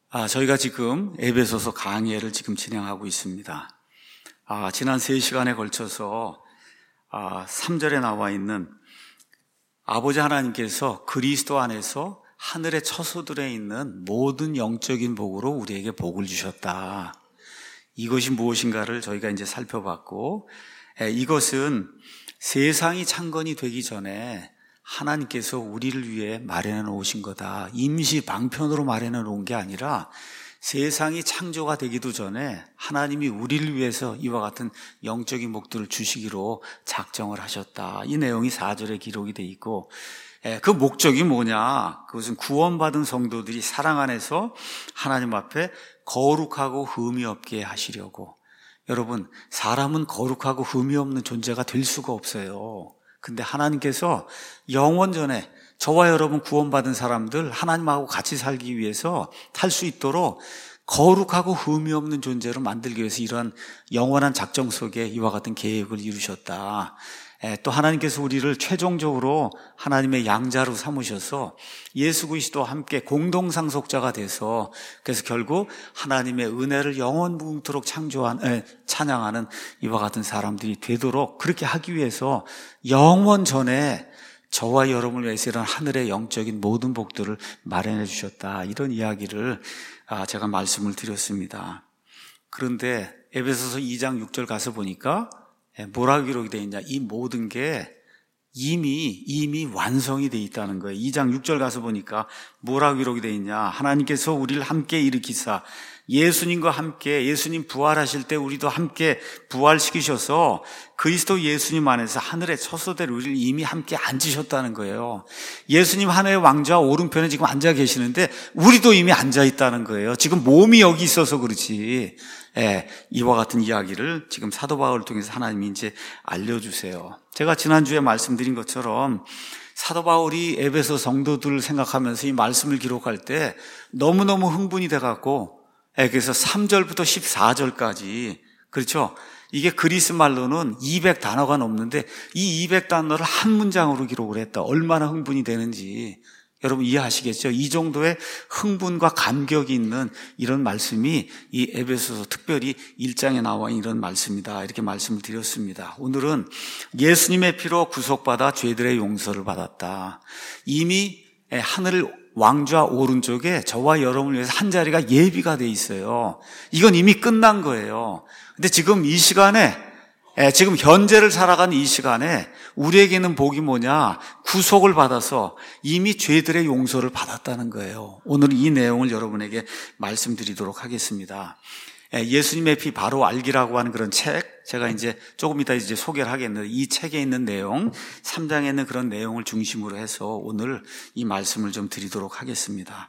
저희가 지금 에베소서 강의를 지금 진행하고 있습니다. 지난 3시간에 걸쳐서 3절에 나와 있는 아버지 하나님께서 그리스도 안에서 하늘의 처소들에 있는 모든 영적인 복으로 우리에게 복을 주셨다. 이것이 무엇인가를 저희가 이제 살펴봤고, 이것은 세상이 창건이 되기 전에 하나님께서 우리를 위해 마련해 놓으신 거다. 임시 방편으로 마련해 놓은 게 아니라 세상이 창조가 되기도 전에 하나님이 우리를 위해서 이와 같은 영적인 복들을 주시기로 작정을 하셨다. 이 내용이 4절에 기록이 돼 있고, 그 목적이 뭐냐? 그것은 구원받은 성도들이 사랑 안에서 하나님 앞에 거룩하고 흠이 없게 하시려고. 여러분, 사람은 거룩하고 흠이 없는 존재가 될 수가 없어요. 근데 하나님께서 영원전에 저와 여러분 구원받은 사람들 하나님하고 같이 살기 위해서 살 수 있도록 거룩하고 흠이 없는 존재로 만들기 위해서 이러한 영원한 작정 속에 이와 같은 계획을 이루셨다. 또 하나님께서 우리를 최종적으로 하나님의 양자로 삼으셔서 예수 그리스도와 함께 공동상속자가 돼서 그래서 결국 하나님의 은혜를 영원무궁토록 찬양하는 이와 같은 사람들이 되도록 그렇게 하기 위해서 영원 전에 저와 여러분을 위해서 이런 하늘의 영적인 모든 복들을 마련해 주셨다. 이런 이야기를 제가 말씀을 드렸습니다. 그런데 에베소서 2장 6절 가서 보니까 뭐라고 기록이 되어 있냐? 이 모든 게 이미 완성이 되어 있다는 거예요. 2장 6절 가서 보니까 뭐라고 기록이 되어 있냐? 하나님께서 우리를 함께 일으키사 예수님과 함께 예수님 부활하실 때 우리도 함께 부활시키셔서 그리스도 예수님 안에서 하늘의 처소대로 우리를 이미 함께 앉으셨다는 거예요. 예수님 하늘의 왕좌 오른편에 지금 앉아 계시는데 우리도 이미 앉아 있다는 거예요. 지금 몸이 여기 있어서 그렇지. 이와 같은 이야기를 지금 사도 바울을 통해서 하나님이 이제 알려주세요. 제가 지난주에 말씀드린 것처럼 사도 바울이 에베소 성도들을 생각하면서 이 말씀을 기록할 때 너무너무 흥분이 돼갖고 그래서 3절부터 14절까지 그렇죠? 이게 그리스 말로는 200단어가 넘는데 이 200단어를 한 문장으로 기록을 했다. 얼마나 흥분이 되는지 여러분 이해하시겠죠? 이 정도의 흥분과 감격이 있는 이런 말씀이 이 에베소서 특별히 1장에 나와 있는 이런 말씀이다. 이렇게 말씀을 드렸습니다. 오늘은 예수님의 피로 구속받아 죄들의 용서를 받았다. 이미 하늘 왕좌 오른쪽에 저와 여러분을 위해서 한 자리가 예비가 돼 있어요. 이건 이미 끝난 거예요. 근데 지금 이 시간에 지금 현재를 살아가는 이 시간에 우리에게는 복이 뭐냐? 구속을 받아서 이미 죄들의 용서를 받았다는 거예요. 오늘 이 내용을 여러분에게 말씀드리도록 하겠습니다. 예수님의 피 바로 알기라고 하는 그런 책, 제가 이제 조금 이따 이제 소개를 하겠는데 이 책에 있는 내용, 3장에 있는 그런 내용을 중심으로 해서 오늘 이 말씀을 좀 드리도록 하겠습니다.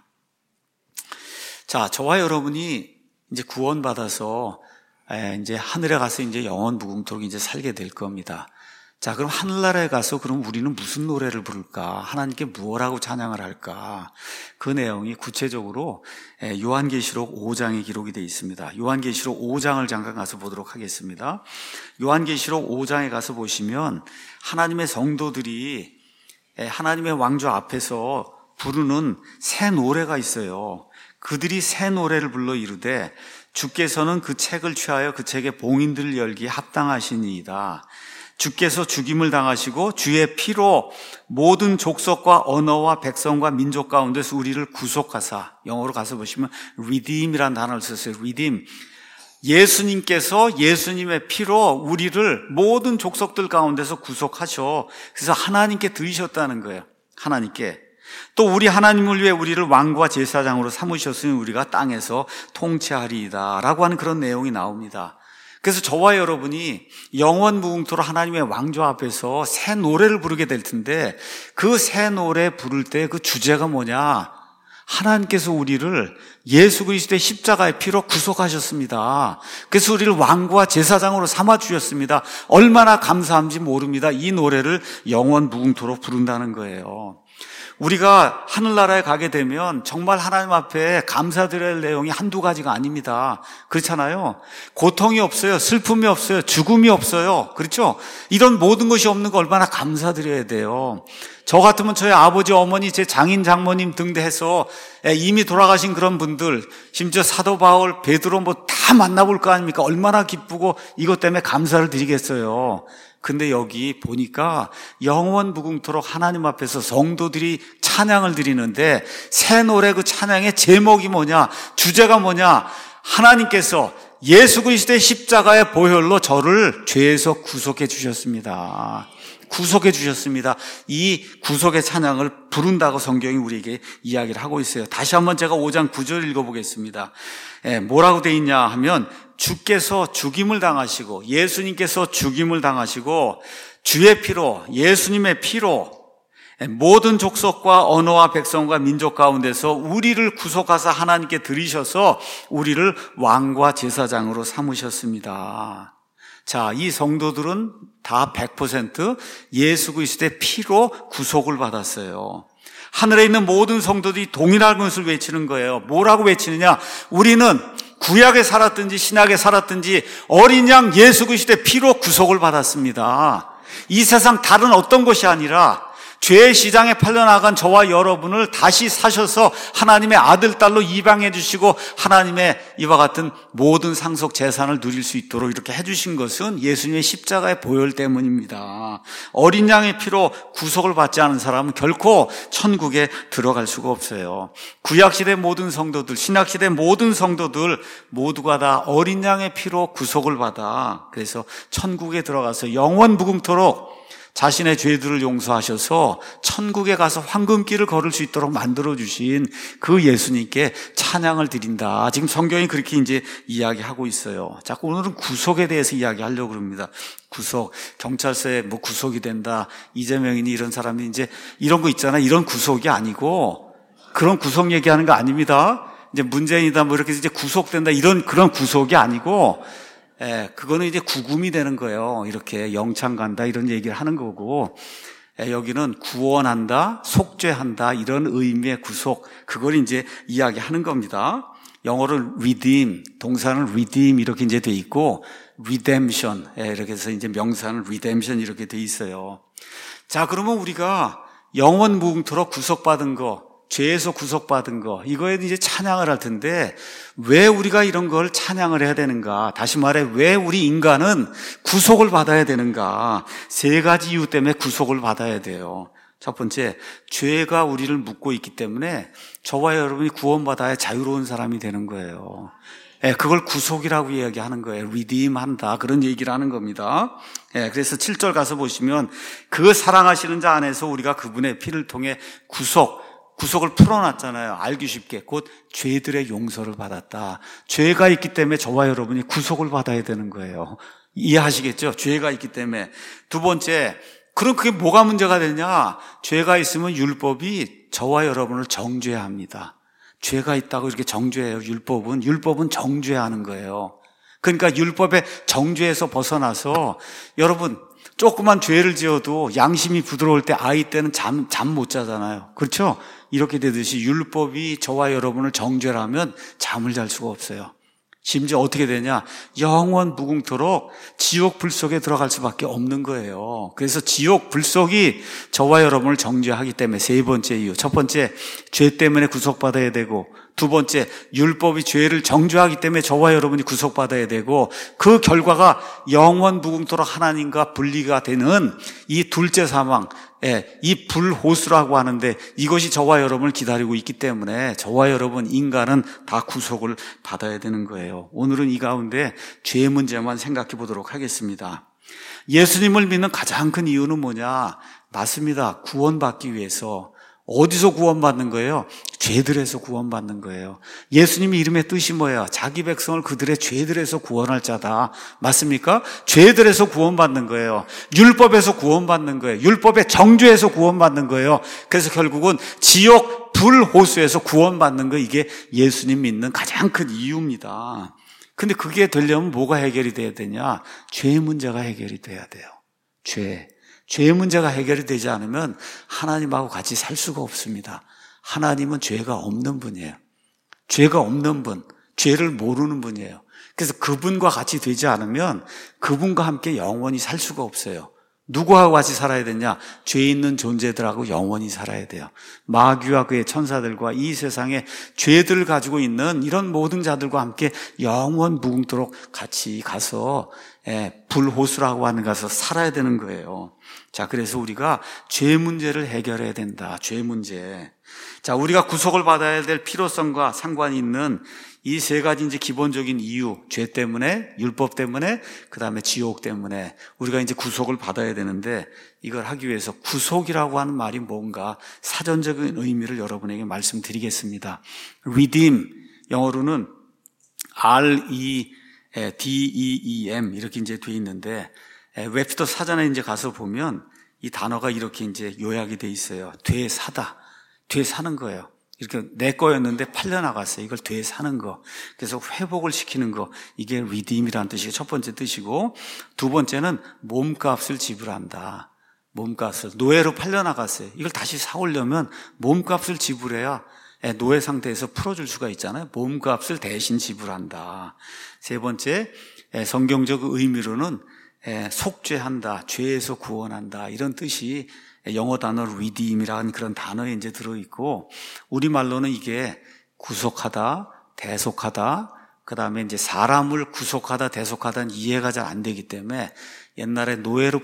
자, 저와 여러분이 이제 구원받아서 이제 하늘에 가서 이제 영원 무궁토록 이제 살게 될 겁니다. 자, 그럼 하늘나라에 가서 그럼 우리는 무슨 노래를 부를까? 하나님께 무엇하고 찬양을 할까? 그 내용이 구체적으로 요한계시록 5장에 기록이 되어 있습니다. 요한계시록 5장을 잠깐 가서 보도록 하겠습니다. 요한계시록 5장에 가서 보시면 하나님의 성도들이 하나님의 왕좌 앞에서 부르는 새 노래가 있어요. 그들이 새 노래를 불러 이르되 주께서는 그 책을 취하여 그 책의 봉인들을 열기에 합당하시니이다. 주께서 죽임을 당하시고 주의 피로 모든 족속과 언어와 백성과 민족 가운데서 우리를 구속하사, 영어로 가서 보시면 redeem이라는 단어를 썼어요. redeem. 예수님께서 예수님의 피로 우리를 모든 족속들 가운데서 구속하셔. 그래서 하나님께 드리셨다는 거예요. 하나님께. 또 우리 하나님을 위해 우리를 왕과 제사장으로 삼으셨으니 우리가 땅에서 통치하리이다 라고 하는 그런 내용이 나옵니다. 그래서 저와 여러분이 영원 무궁토록 하나님의 왕좌 앞에서 새 노래를 부르게 될 텐데 그 새 노래 부를 때 그 주제가 뭐냐? 하나님께서 우리를 예수 그리스도의 십자가의 피로 구속하셨습니다. 그래서 우리를 왕과 제사장으로 삼아 주셨습니다. 얼마나 감사한지 모릅니다. 이 노래를 영원 무궁토록 부른다는 거예요. 우리가 하늘나라에 가게 되면 정말 하나님 앞에 감사드려야 할 내용이 한두 가지가 아닙니다. 그렇잖아요. 고통이 없어요. 슬픔이 없어요. 죽음이 없어요. 그렇죠? 이런 모든 것이 없는 거 얼마나 감사드려야 돼요. 저 같으면 저희 아버지, 어머니, 제 장인, 장모님 등대 해서 이미 돌아가신 그런 분들, 심지어 사도 바울, 베드로 뭐 다 만나볼 거 아닙니까? 얼마나 기쁘고 이것 때문에 감사를 드리겠어요. 근데 여기 보니까 영원 무궁토록 하나님 앞에서 성도들이 찬양을 드리는데 새 노래 그 찬양의 제목이 뭐냐? 주제가 뭐냐? 하나님께서 예수 그리스도의 십자가의 보혈로 저를 죄에서 구속해 주셨습니다. 구속해 주셨습니다. 이 구속의 찬양을 부른다고 성경이 우리에게 이야기를 하고 있어요. 다시 한번 제가 5장 9절 읽어보겠습니다. 뭐라고 돼 있냐 하면 주께서 죽임을 당하시고 예수님께서 죽임을 당하시고 주의 피로 예수님의 피로 모든 족속과 언어와 백성과 민족 가운데서 우리를 구속하사 하나님께 드리셔서 우리를 왕과 제사장으로 삼으셨습니다. 자, 이 성도들은 다 100% 예수 그리스도의 피로 구속을 받았어요. 하늘에 있는 모든 성도들이 동일한 것을 외치는 거예요. 뭐라고 외치느냐? 우리는 구약에 살았든지 신약에 살았든지 어린 양 예수 그리스도의 피로 구속을 받았습니다. 이 세상 다른 어떤 것이 아니라 죄의 시장에 팔려나간 저와 여러분을 다시 사셔서 하나님의 아들, 딸로 입양해 주시고 하나님의 이와 같은 모든 상속 재산을 누릴 수 있도록 이렇게 해주신 것은 예수님의 십자가의 보혈 때문입니다. 어린 양의 피로 구속을 받지 않은 사람은 결코 천국에 들어갈 수가 없어요. 구약시대 모든 성도들, 신약시대 모든 성도들 모두가 다 어린 양의 피로 구속을 받아 그래서 천국에 들어가서 영원 무궁토록 자신의 죄들을 용서하셔서 천국에 가서 황금길을 걸을 수 있도록 만들어주신 그 예수님께 찬양을 드린다. 지금 성경이 그렇게 이제 이야기하고 있어요. 자꾸 오늘은 구속에 대해서 이야기하려고 그럽니다. 구속, 경찰서에 뭐 구속이 된다. 이재명이니 이런 사람이 이제 이런 거 있잖아. 이런 구속이 아니고 그런 구속 얘기하는 거 아닙니다. 이제 문재인이다 뭐 이렇게 이제 구속된다. 그런 구속이 아니고 그거는 이제 구금이 되는 거예요. 이렇게 영창 간다 이런 얘기를 하는 거고, 여기는 구원한다, 속죄한다 이런 의미의 구속, 그걸 이제 이야기하는 겁니다. 영어로 redeem, 동사는 redeem 이렇게 이제 돼 있고, redemption 이렇게 해서 이제 명사는 redemption 이렇게 돼 있어요. 자, 그러면 우리가 영원 무궁토록 구속받은 거, 죄에서 구속받은 거, 이거에 이제 찬양을 할 텐데, 왜 우리가 이런 걸 찬양을 해야 되는가? 다시 말해, 왜 우리 인간은 구속을 받아야 되는가? 세 가지 이유 때문에 구속을 받아야 돼요. 첫 번째, 죄가 우리를 묶고 있기 때문에 저와 여러분이 구원받아야 자유로운 사람이 되는 거예요. 그걸 구속이라고 이야기하는 거예요. redeem 한다. 그런 얘기를 하는 겁니다. 그래서 7절 가서 보시면, 그 사랑하시는 자 안에서 우리가 그분의 피를 통해 구속을 풀어놨잖아요. 알기 쉽게. 곧 죄들의 용서를 받았다. 죄가 있기 때문에 저와 여러분이 구속을 받아야 되는 거예요. 이해하시겠죠? 죄가 있기 때문에. 두 번째, 그럼 그게 뭐가 문제가 되냐? 죄가 있으면 율법이 저와 여러분을 정죄해야 합니다. 죄가 있다고 이렇게 정죄해요. 율법은 정죄하는 거예요. 그러니까 율법의 정죄에서 벗어나서 여러분 조그만 죄를 지어도 양심이 부드러울 때 아이 때는 잠 못 자잖아요. 그렇죠? 이렇게 되듯이 율법이 저와 여러분을 정죄하면 잠을 잘 수가 없어요. 심지어 어떻게 되냐? 영원 무궁토록 지옥 불 속에 들어갈 수밖에 없는 거예요. 그래서 지옥 불 속이 저와 여러분을 정죄하기 때문에 세 번째 이유. 첫 번째, 죄 때문에 구속받아야 되고, 두 번째, 율법이 죄를 정죄하기 때문에 저와 여러분이 구속받아야 되고, 그 결과가 영원 무궁토록 하나님과 분리가 되는 이 둘째 사망, 이 불호수라고 하는데 이것이 저와 여러분을 기다리고 있기 때문에 저와 여러분 인간은 다 구속을 받아야 되는 거예요. 오늘은 이 가운데 죄 문제만 생각해 보도록 하겠습니다. 예수님을 믿는 가장 큰 이유는 뭐냐? 맞습니다. 구원받기 위해서. 어디서 구원받는 거예요? 죄들에서 구원받는 거예요. 예수님의 이름의 뜻이 뭐예요? 자기 백성을 그들의 죄들에서 구원할 자다. 맞습니까? 죄들에서 구원받는 거예요. 율법에서 구원받는 거예요. 율법의 정죄에서 구원받는 거예요. 그래서 결국은 지옥 불호수에서 구원받는 거, 이게 예수님 믿는 가장 큰 이유입니다. 근데 그게 되려면 뭐가 해결이 돼야 되냐? 죄 문제가 해결이 돼야 돼요. 죄 문제가 해결이 되지 않으면 하나님하고 같이 살 수가 없습니다. 하나님은 죄가 없는 분이에요. 죄가 없는 분, 죄를 모르는 분이에요. 그래서 그분과 같이 되지 않으면 그분과 함께 영원히 살 수가 없어요. 누구하고 같이 살아야 되냐? 죄 있는 존재들하고 영원히 살아야 돼요. 마귀와 그의 천사들과 이 세상에 죄들을 가지고 있는 이런 모든 자들과 함께 영원 무궁토록 같이 가서 불호수라고 하는 곳에서 살아야 되는 거예요. 자, 그래서 우리가 죄 문제를 해결해야 된다. 죄 문제. 자, 우리가 구속을 받아야 될 필요성과 상관이 있는 이 세 가지 이제 기본적인 이유, 죄 때문에, 율법 때문에, 그 다음에 지옥 때문에 우리가 이제 구속을 받아야 되는데, 이걸 하기 위해서 구속이라고 하는 말이 뭔가 사전적인 의미를 여러분에게 말씀드리겠습니다. redeem, 영어로는 R-E-D-E-E-M 이렇게 이제 돼 있는데, 웹스터 사전에 이제 가서 보면 이 단어가 이렇게 이제 요약이 돼 있어요. 되사다. 되사는 거예요. 이렇게 내 거였는데 팔려나갔어요. 이걸 되사는 거. 그래서 회복을 시키는 거. 이게 redeem이라는 뜻이 첫 번째 뜻이고, 두 번째는 몸값을 지불한다. 몸값을. 노예로 팔려나갔어요. 이걸 다시 사오려면 몸값을 지불해야 노예 상태에서 풀어줄 수가 있잖아요. 몸값을 대신 지불한다. 세 번째, 성경적 의미로는 속죄한다, 죄에서 구원한다, 이런 뜻이 영어 단어 redeem이라는 그런 단어에 이제 들어있고, 우리말로는 이게 구속하다, 대속하다, 그 다음에 이제 사람을 구속하다, 대속하다는 이해가 잘 안 되기 때문에 옛날에 노예로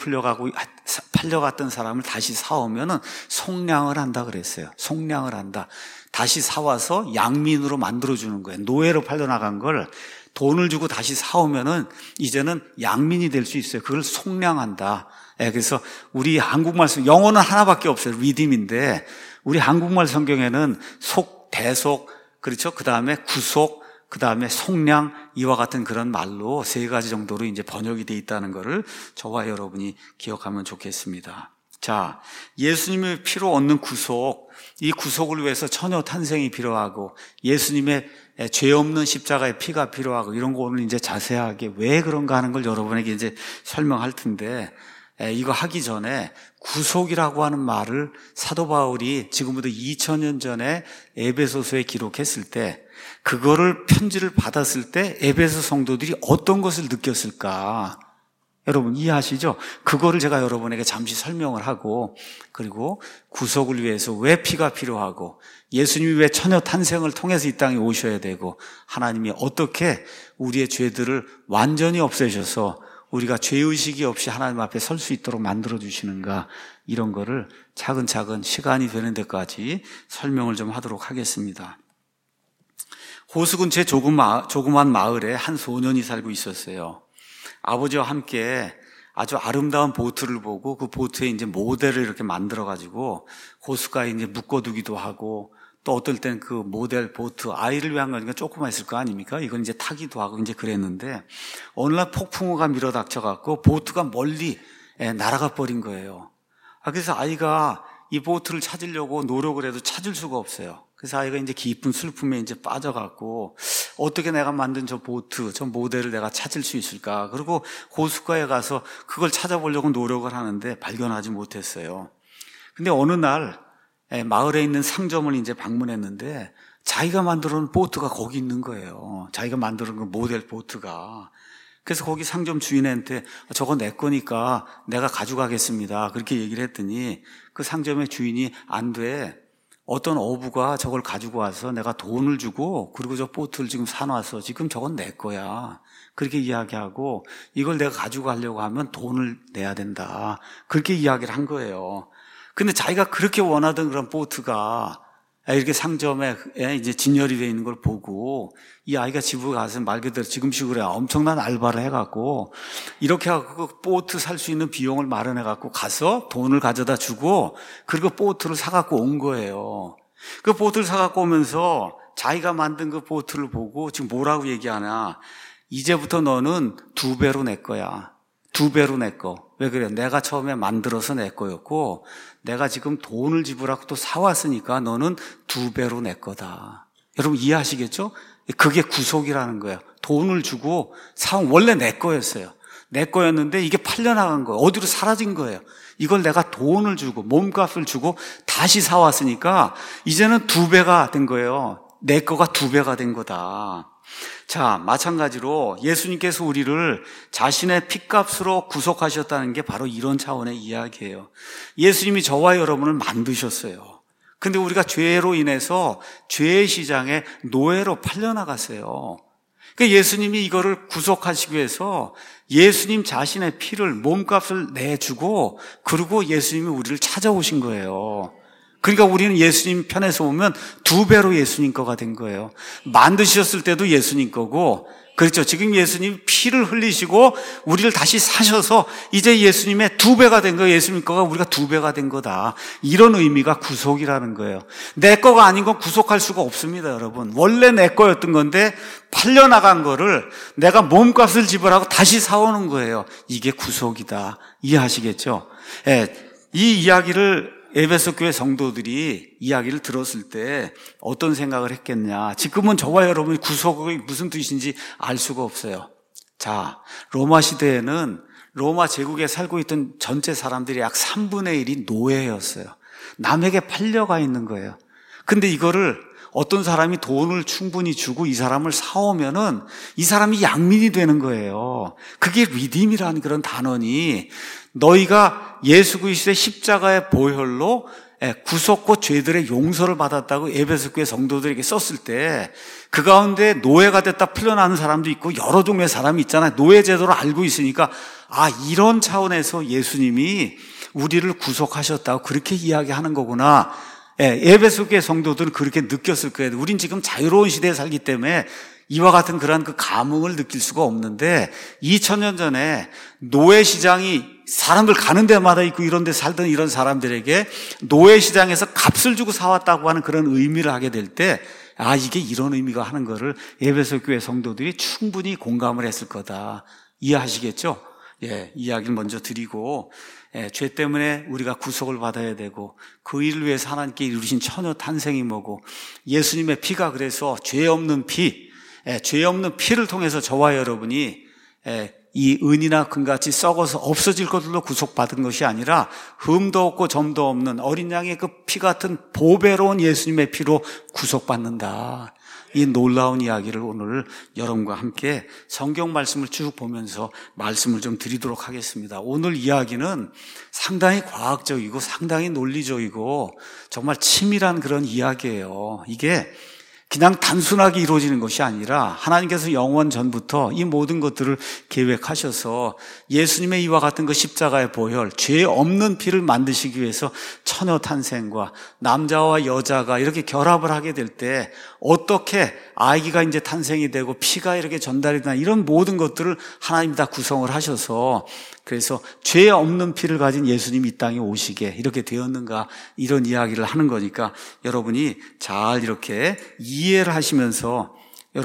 팔려갔던 사람을 다시 사오면은 속량을 한다 그랬어요. 속량을 한다. 다시 사와서 양민으로 만들어주는 거예요. 노예로 팔려나간 걸 돈을 주고 다시 사오면은 이제는 양민이 될 수 있어요. 그걸 속량한다. 그래서 우리 한국말, 영어는 하나밖에 없어요. 리딤인데, 우리 한국말 성경에는 속, 대속, 그렇죠? 그 다음에 구속, 그 다음에 속량, 이와 같은 그런 말로 세 가지 정도로 이제 번역이 되어 있다는 것을 저와 여러분이 기억하면 좋겠습니다. 자, 예수님의 피로 얻는 구속, 이 구속을 위해서 처녀 탄생이 필요하고, 예수님의 죄 없는 십자가의 피가 필요하고, 이런 거 오늘 이제 자세하게 왜 그런가 하는 걸 여러분에게 이제 설명할 텐데, 이거 하기 전에 구속이라고 하는 말을 사도 바울이 지금부터 2000년 전에 에베소서에 기록했을 때, 그거를 편지를 받았을 때 에베소 성도들이 어떤 것을 느꼈을까? 여러분 이해하시죠? 그거를 제가 여러분에게 잠시 설명을 하고, 그리고 구속을 위해서 왜 피가 필요하고, 예수님이 왜 처녀 탄생을 통해서 이 땅에 오셔야 되고, 하나님이 어떻게 우리의 죄들을 완전히 없애셔서 우리가 죄의식이 없이 하나님 앞에 설 수 있도록 만들어주시는가, 이런 거를 차근차근 시간이 되는 데까지 설명을 좀 하도록 하겠습니다. 호수 근처의 조그만 마을에 한 소년이 살고 있었어요. 아버지와 함께 아주 아름다운 보트를 보고 그 보트에 이제 모델을 이렇게 만들어가지고 호수가에 이제 묶어두기도 하고, 또 어떨 땐 그 모델 보트, 아이를 위한 거니까 조그만 있을 거 아닙니까? 이건 이제 타기도 하고 이제 그랬는데, 어느 날 폭풍우가 밀어닥쳐갖고 보트가 멀리 날아가 버린 거예요. 그래서 아이가 이 보트를 찾으려고 노력을 해도 찾을 수가 없어요. 그래서 아이가 이제 깊은 슬픔에 이제 빠져갖고, 어떻게 내가 만든 저 보트, 저 모델을 내가 찾을 수 있을까? 그리고 호숫가에 가서 그걸 찾아보려고 노력을 하는데 발견하지 못했어요. 근데 어느 날 마을에 있는 상점을 이제 방문했는데, 자기가 만들어 놓은 보트가 거기 있는 거예요. 자기가 만들어 놓은 그 모델 보트가. 그래서 거기 상점 주인한테 저거 내 거니까 내가 가져가겠습니다, 그렇게 얘기를 했더니, 그 상점의 주인이 안 돼, 어떤 어부가 저걸 가지고 와서 내가 돈을 주고, 그리고 저 보트를 지금 사놔서 지금 저건 내 거야, 그렇게 이야기하고, 이걸 내가 가지고 가려고 하면 돈을 내야 된다, 그렇게 이야기를 한 거예요. 근데 자기가 그렇게 원하던 그런 보트가 이렇게 상점에 이제 진열이 되어 있는 걸 보고, 이 아이가 집으로 가서 말 그대로 지금식으로 엄청난 알바를 해갖고, 이렇게 하고 그 보트 살 수 있는 비용을 마련해갖고 가서 돈을 가져다 주고, 그리고 보트를 사갖고 온 거예요. 그 보트를 사갖고 오면서 자기가 만든 그 보트를 보고 지금 뭐라고 얘기하나, 이제부터 너는 2배로 내 거야. 2배로 내 거. 왜 그래요? 내가 처음에 만들어서 내 거였고, 내가 지금 돈을 지불하고 또 사왔으니까 너는 2배로 내 거다. 여러분 이해하시겠죠? 그게 구속이라는 거예요. 돈을 주고 사온, 원래 내 거였어요. 내 거였는데 이게 팔려나간 거예요. 어디로 사라진 거예요. 이걸 내가 돈을 주고 몸값을 주고 다시 사왔으니까 이제는 2배가 된 거예요. 내 거가 2배가 된 거다. 자, 마찬가지로 예수님께서 우리를 자신의 피값으로 구속하셨다는 게 바로 이런 차원의 이야기예요. 예수님이 저와 여러분을 만드셨어요. 근데 우리가 죄로 인해서 죄의 시장에 노예로 팔려나갔어요. 그러니까 예수님이 이거를 구속하시기 위해서 예수님 자신의 피를, 몸값을 내주고 그리고 예수님이 우리를 찾아오신 거예요. 그러니까 우리는 예수님 편에서 보면 2배로 예수님 거가 된 거예요. 만드셨을 때도 예수님 거고, 그렇죠. 지금 예수님 피를 흘리시고 우리를 다시 사셔서 이제 예수님의 2배가 된 거예요. 예수님 거가 우리가 2배가 된 거다. 이런 의미가 구속이라는 거예요. 내 거가 아닌 건 구속할 수가 없습니다, 여러분. 원래 내 거였던 건데 팔려나간 거를 내가 몸값을 지불하고 다시 사오는 거예요. 이게 구속이다. 이해하시겠죠? 이 이야기를 에베소 교회 성도들이 이야기를 들었을 때 어떤 생각을 했겠냐. 지금은 저와 여러분이 구속이 무슨 뜻인지 알 수가 없어요. 자, 로마 시대에는 로마 제국에 살고 있던 전체 사람들이 약 3분의 1이 노예였어요. 남에게 팔려가 있는 거예요. 근데 이거를 어떤 사람이 돈을 충분히 주고 이 사람을 사오면은 이 사람이 양민이 되는 거예요. 그게 리딤이라는 그런 단어니 너희가 예수 그리스도의 십자가의 보혈로 구속과 죄들의 용서를 받았다고 에베소 교회 성도들에게 썼을 때 그 가운데 노예가 됐다 풀려나는 사람도 있고 여러 종류의 사람이 있잖아요. 노예 제도를 알고 있으니까 이런 차원에서 예수님이 우리를 구속하셨다고 그렇게 이야기하는 거구나. 에베소 교회 성도들은 그렇게 느꼈을 거예요. 우린 지금 자유로운 시대에 살기 때문에 이와 같은 그런 그 감흥을 느낄 수가 없는데 2000년 전에 노예 시장이 사람들 가는 데마다 있고 이런 데 살던 이런 사람들에게 노예 시장에서 값을 주고 사왔다고 하는 그런 의미를 하게 될 때 이게 이런 의미가 하는 거를 에베소 교회 성도들이 충분히 공감을 했을 거다. 이해하시겠죠? 이야기를 먼저 드리고 죄 때문에 우리가 구속을 받아야 되고 그 일을 위해서 하나님께 이루신 처녀 탄생이 뭐고 예수님의 피가 그래서 죄 없는 피를 통해서 저와 여러분이 이 은이나 금같이 썩어서 없어질 것들로 구속받은 것이 아니라 흠도 없고 점도 없는 어린 양의 그 피 같은 보배로운 예수님의 피로 구속받는다. 이 놀라운 이야기를 오늘 여러분과 함께 성경 말씀을 쭉 보면서 말씀을 좀 드리도록 하겠습니다. 오늘 이야기는 상당히 과학적이고 상당히 논리적이고 정말 치밀한 그런 이야기예요. 이게 그냥 단순하게 이루어지는 것이 아니라 하나님께서 영원 전부터 이 모든 것들을 계획하셔서 예수님의 이와 같은 그 십자가의 보혈, 죄 없는 피를 만드시기 위해서 처녀 탄생과 남자와 여자가 이렇게 결합을 하게 될 때 어떻게 아기가 이제 탄생이 되고 피가 이렇게 전달이 되나 이런 모든 것들을 하나님이 다 구성을 하셔서 그래서 죄 없는 피를 가진 예수님이 이 땅에 오시게 이렇게 되었는가 이런 이야기를 하는 거니까 여러분이 잘 이렇게 이해를 하시면서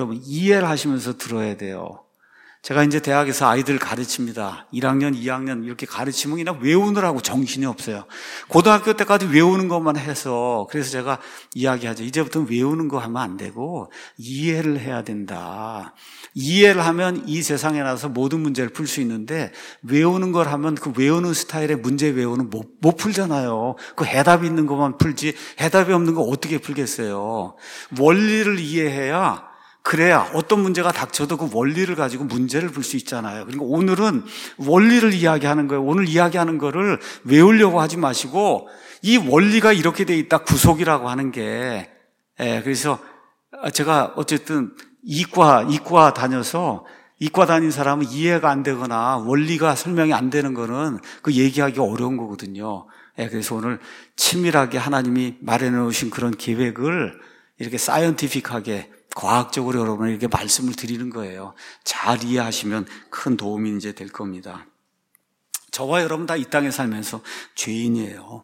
들어야 돼요. 제가 이제 대학에서 아이들을 가르칩니다. 1학년, 2학년 이렇게 가르치면 그냥 외우느라고 정신이 없어요. 고등학교 때까지 외우는 것만 해서 그래서 제가 이야기하죠. 이제부터는 외우는 거 하면 안 되고 이해를 해야 된다. 이해를 하면 이 세상에 나서 모든 문제를 풀 수 있는데 외우는 걸 하면 그 외우는 스타일의 문제 외우는 못 풀잖아요. 그 해답이 있는 것만 풀지 해답이 없는 거 어떻게 풀겠어요. 원리를 이해해야 그래야 어떤 문제가 닥쳐도 그 원리를 가지고 문제를 풀 수 있잖아요. 그러니까 오늘은 원리를 이야기하는 거예요. 오늘 이야기하는 거를 외우려고 하지 마시고 이 원리가 이렇게 돼 있다. 구속이라고 하는 게 그래서 제가 어쨌든 이과 다녀서 이과 다닌 사람은 이해가 안 되거나 원리가 설명이 안 되는 거는 그 얘기하기 어려운 거거든요. 그래서 오늘 치밀하게 하나님이 마련해 놓으신 그런 계획을 이렇게 사이언티픽하게 과학적으로 여러분에게 말씀을 드리는 거예요. 잘 이해하시면 큰 도움이 이제 될 겁니다. 저와 여러분 다 이 땅에 살면서 죄인이에요.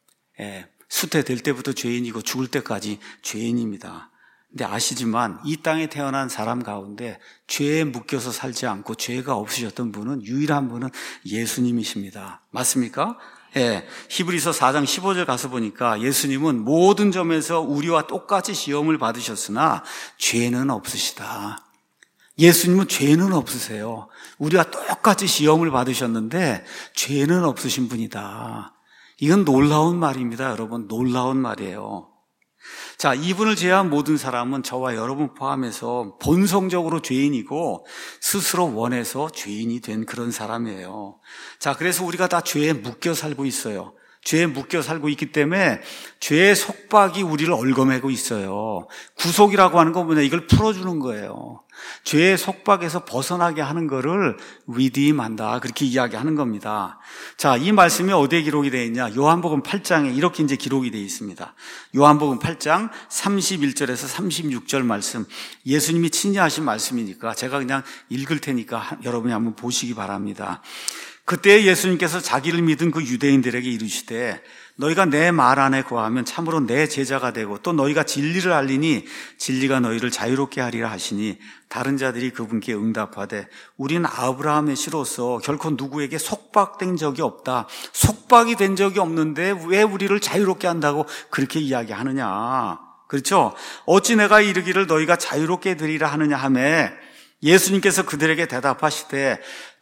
수태될 때부터 죄인이고 죽을 때까지 죄인입니다. 근데 아시지만 이 땅에 태어난 사람 가운데 죄에 묶여서 살지 않고 죄가 없으셨던 분은 유일한 분은 예수님이십니다. 맞습니까? 히브리서 4장 15절 가서 보니까 예수님은 모든 점에서 우리와 똑같이 시험을 받으셨으나 죄는 없으시다. 예수님은 죄는 없으세요. 우리가 똑같이 시험을 받으셨는데 죄는 없으신 분이다. 이건 놀라운 말입니다, 여러분. 놀라운 말이에요. 자, 이분을 제외한 모든 사람은 저와 여러분 포함해서 본성적으로 죄인이고 스스로 원해서 죄인이 된 그런 사람이에요. 자, 그래서 우리가 다 죄에 묶여 살고 있어요. 죄에 묶여 살고 있기 때문에 죄의 속박이 우리를 얽어매고 있어요. 구속이라고 하는 건 뭐냐? 이걸 풀어주는 거예요. 죄의 속박에서 벗어나게 하는 거를 리디임한다, 그렇게 이야기하는 겁니다. 자, 이 말씀이 어디에 기록이 되어 있냐? 요한복음 8장에 이렇게 이제 기록이 되어 있습니다. 요한복음 8장 31절에서 36절 말씀, 예수님이 친히 하신 말씀이니까 제가 그냥 읽을 테니까 여러분이 한번 보시기 바랍니다. 그때 예수님께서 자기를 믿은 그 유대인들에게 이르시되 너희가 내 말 안에 거하면 참으로 내 제자가 되고 또 너희가 진리를 알리니 진리가 너희를 자유롭게 하리라 하시니 다른 자들이 그분께 응답하되 우리는 아브라함의 씨로서 결코 누구에게 속박된 적이 없다. 속박이 된 적이 없는데 왜 우리를 자유롭게 한다고 그렇게 이야기하느냐. 그렇죠? 어찌 내가 이르기를 너희가 자유롭게 되리라 하느냐 하매 예수님께서 그들에게 대답하시되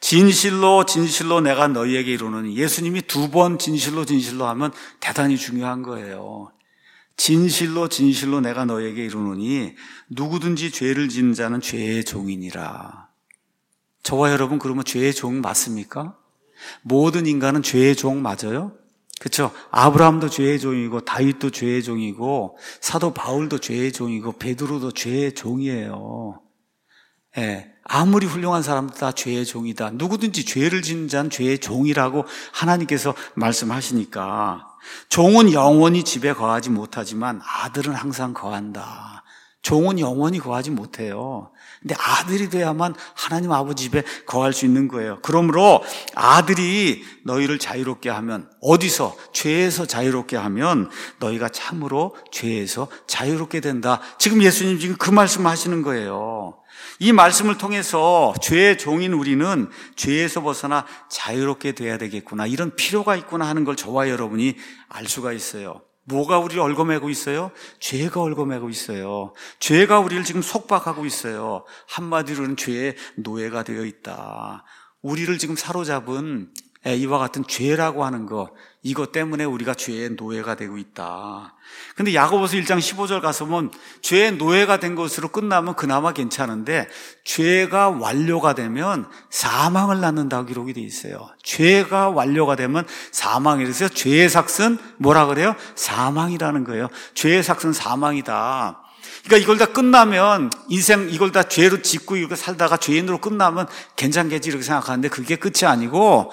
진실로 진실로 내가 너희에게 이르노니, 예수님이 두 번 진실로 진실로 하면 대단히 중요한 거예요. 진실로 진실로 내가 너희에게 이르노니 누구든지 죄를 짓는 자는 죄의 종이니라. 저와 여러분 그러면 죄의 종 맞습니까? 모든 인간은 죄의 종 맞아요? 그렇죠? 아브라함도 죄의 종이고 다윗도 죄의 종이고 사도 바울도 죄의 종이고 베드로도 죄의 종이에요. 예, 아무리 훌륭한 사람도 다 죄의 종이다. 누구든지 죄를 짓는 자는 죄의 종이라고 하나님께서 말씀하시니까 종은 영원히 집에 거하지 못하지만 아들은 항상 거한다. 종은 영원히 거하지 못해요. 근데 아들이 돼야만 하나님 아버지 집에 거할 수 있는 거예요. 그러므로 아들이 너희를 자유롭게 하면, 어디서? 죄에서 자유롭게 하면 너희가 참으로 죄에서 자유롭게 된다. 지금 예수님 지금 그 말씀을 하시는 거예요. 이 말씀을 통해서 죄의 종인 우리는 죄에서 벗어나 자유롭게 돼야 되겠구나, 이런 필요가 있구나 하는 걸 저와 여러분이 알 수가 있어요. 뭐가 우리를 얽어매고 있어요? 죄가 얽어매고 있어요. 죄가 우리를 지금 속박하고 있어요. 한마디로는 죄의 노예가 되어 있다. 우리를 지금 사로잡은 이와 같은 죄라고 하는 거, 이것 때문에 우리가 죄의 노예가 되고 있다. 근데 야고보서 1장 15절 가서 보면 죄의 노예가 된 것으로 끝나면 그나마 괜찮은데 죄가 완료가 되면 사망을 낳는다고 기록이 되어 있어요. 죄가 완료가 되면 사망이 돼서 죄의 삭은 뭐라 그래요? 사망이라는 거예요. 죄의 삭은 사망이다. 그러니까 이걸 다 끝나면 인생 이걸 다 죄로 짓고 이렇게 살다가 죄인으로 끝나면 괜찮겠지 이렇게 생각하는데 그게 끝이 아니고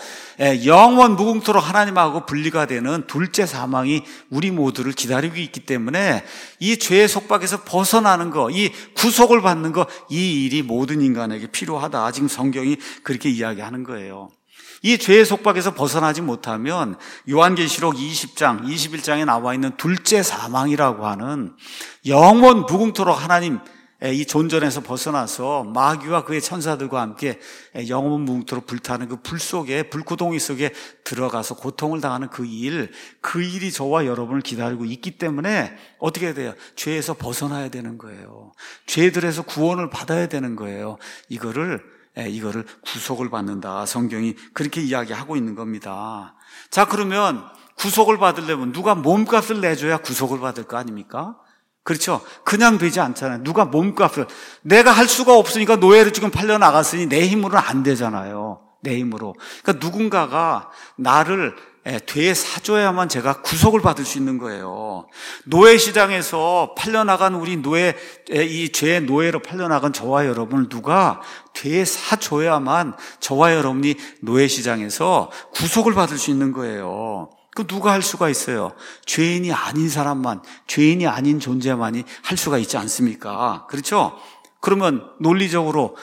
영원 무궁토록 하나님하고 분리가 되는 둘째 사망이 우리 모두를 기다리고 있기 때문에 이 죄의 속박에서 벗어나는 거, 이 구속을 받는 거, 이 일이 모든 인간에게 필요하다. 지금 성경이 그렇게 이야기하는 거예요. 이 죄의 속박에서 벗어나지 못하면 요한계시록 20장, 21장에 나와 있는 둘째 사망이라고 하는 영원 무궁토록 하나님 이 존전에서 벗어나서 마귀와 그의 천사들과 함께 영원 무궁토록 불타는 그 불 속에, 불구덩이 속에 들어가서 고통을 당하는 그 일이 저와 여러분을 기다리고 있기 때문에 어떻게 돼요? 죄에서 벗어나야 되는 거예요. 죄들에서 구원을 받아야 되는 거예요. 이거를 구속을 받는다. 성경이 그렇게 이야기하고 있는 겁니다. 자, 그러면 구속을 받으려면 누가 몸값을 내줘야 구속을 받을 거 아닙니까? 그렇죠? 그냥 되지 않잖아요. 누가 몸값을, 내가 할 수가 없으니까 노예로 지금 팔려나갔으니 내 힘으로는 안 되잖아요. 내 힘으로. 그러니까 누군가가 나를 되사줘야만 제가 구속을 받을 수 있는 거예요. 노예시장에서 팔려나간 우리 이 죄의 노예로 팔려나간 저와 여러분을 누가 되사줘야만 저와 여러분이 노예시장에서 구속을 받을 수 있는 거예요. 그 누가 할 수가 있어요? 죄인이 아닌 사람만, 죄인이 아닌 존재만이 할 수가 있지 않습니까? 그렇죠? 그러면 논리적으로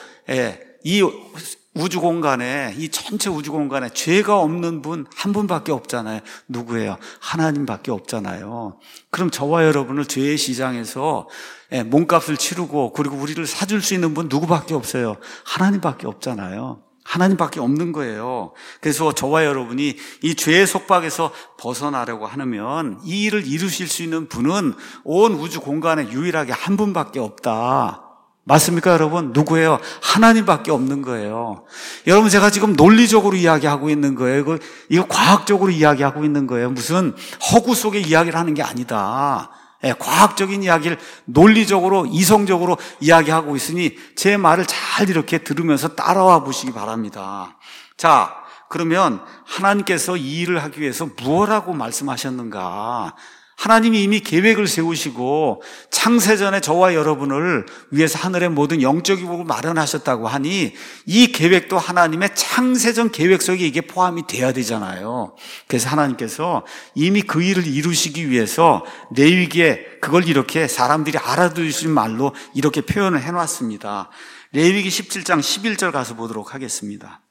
이 우주 공간에, 이 전체 우주 공간에 죄가 없는 분 한 분밖에 없잖아요. 누구예요? 하나님밖에 없잖아요. 그럼 저와 여러분을 죄의 시장에서 몸값을 치르고 그리고 우리를 사줄 수 있는 분 누구밖에 없어요? 하나님밖에 없잖아요. 하나님밖에 없는 거예요. 그래서 저와 여러분이 이 죄의 속박에서 벗어나려고 하면 이 일을 이루실 수 있는 분은 온 우주 공간에 유일하게 한 분밖에 없다. 맞습니까, 여러분? 누구예요? 하나님밖에 없는 거예요. 여러분, 제가 지금 논리적으로 이야기하고 있는 거예요. 이거 과학적으로 이야기하고 있는 거예요. 무슨 허구 속의 이야기를 하는 게 아니다. 과학적인 이야기를 논리적으로, 이성적으로 이야기하고 있으니 제 말을 잘 이렇게 들으면서 따라와 보시기 바랍니다. 자, 그러면 하나님께서 이 일을 하기 위해서 무엇라고 말씀하셨는가? 하나님이 이미 계획을 세우시고 창세전에 저와 여러분을 위해서 하늘의 모든 영적인 복을 마련하셨다고 하니 이 계획도 하나님의 창세전 계획 속에 이게 포함이 돼야 되잖아요. 그래서 하나님께서 이미 그 일을 이루시기 위해서 레위기에 그걸 이렇게 사람들이 알아들을 수 있는 말로 이렇게 표현을 해놨습니다. 레위기 17장 11절 가서 보도록 하겠습니다.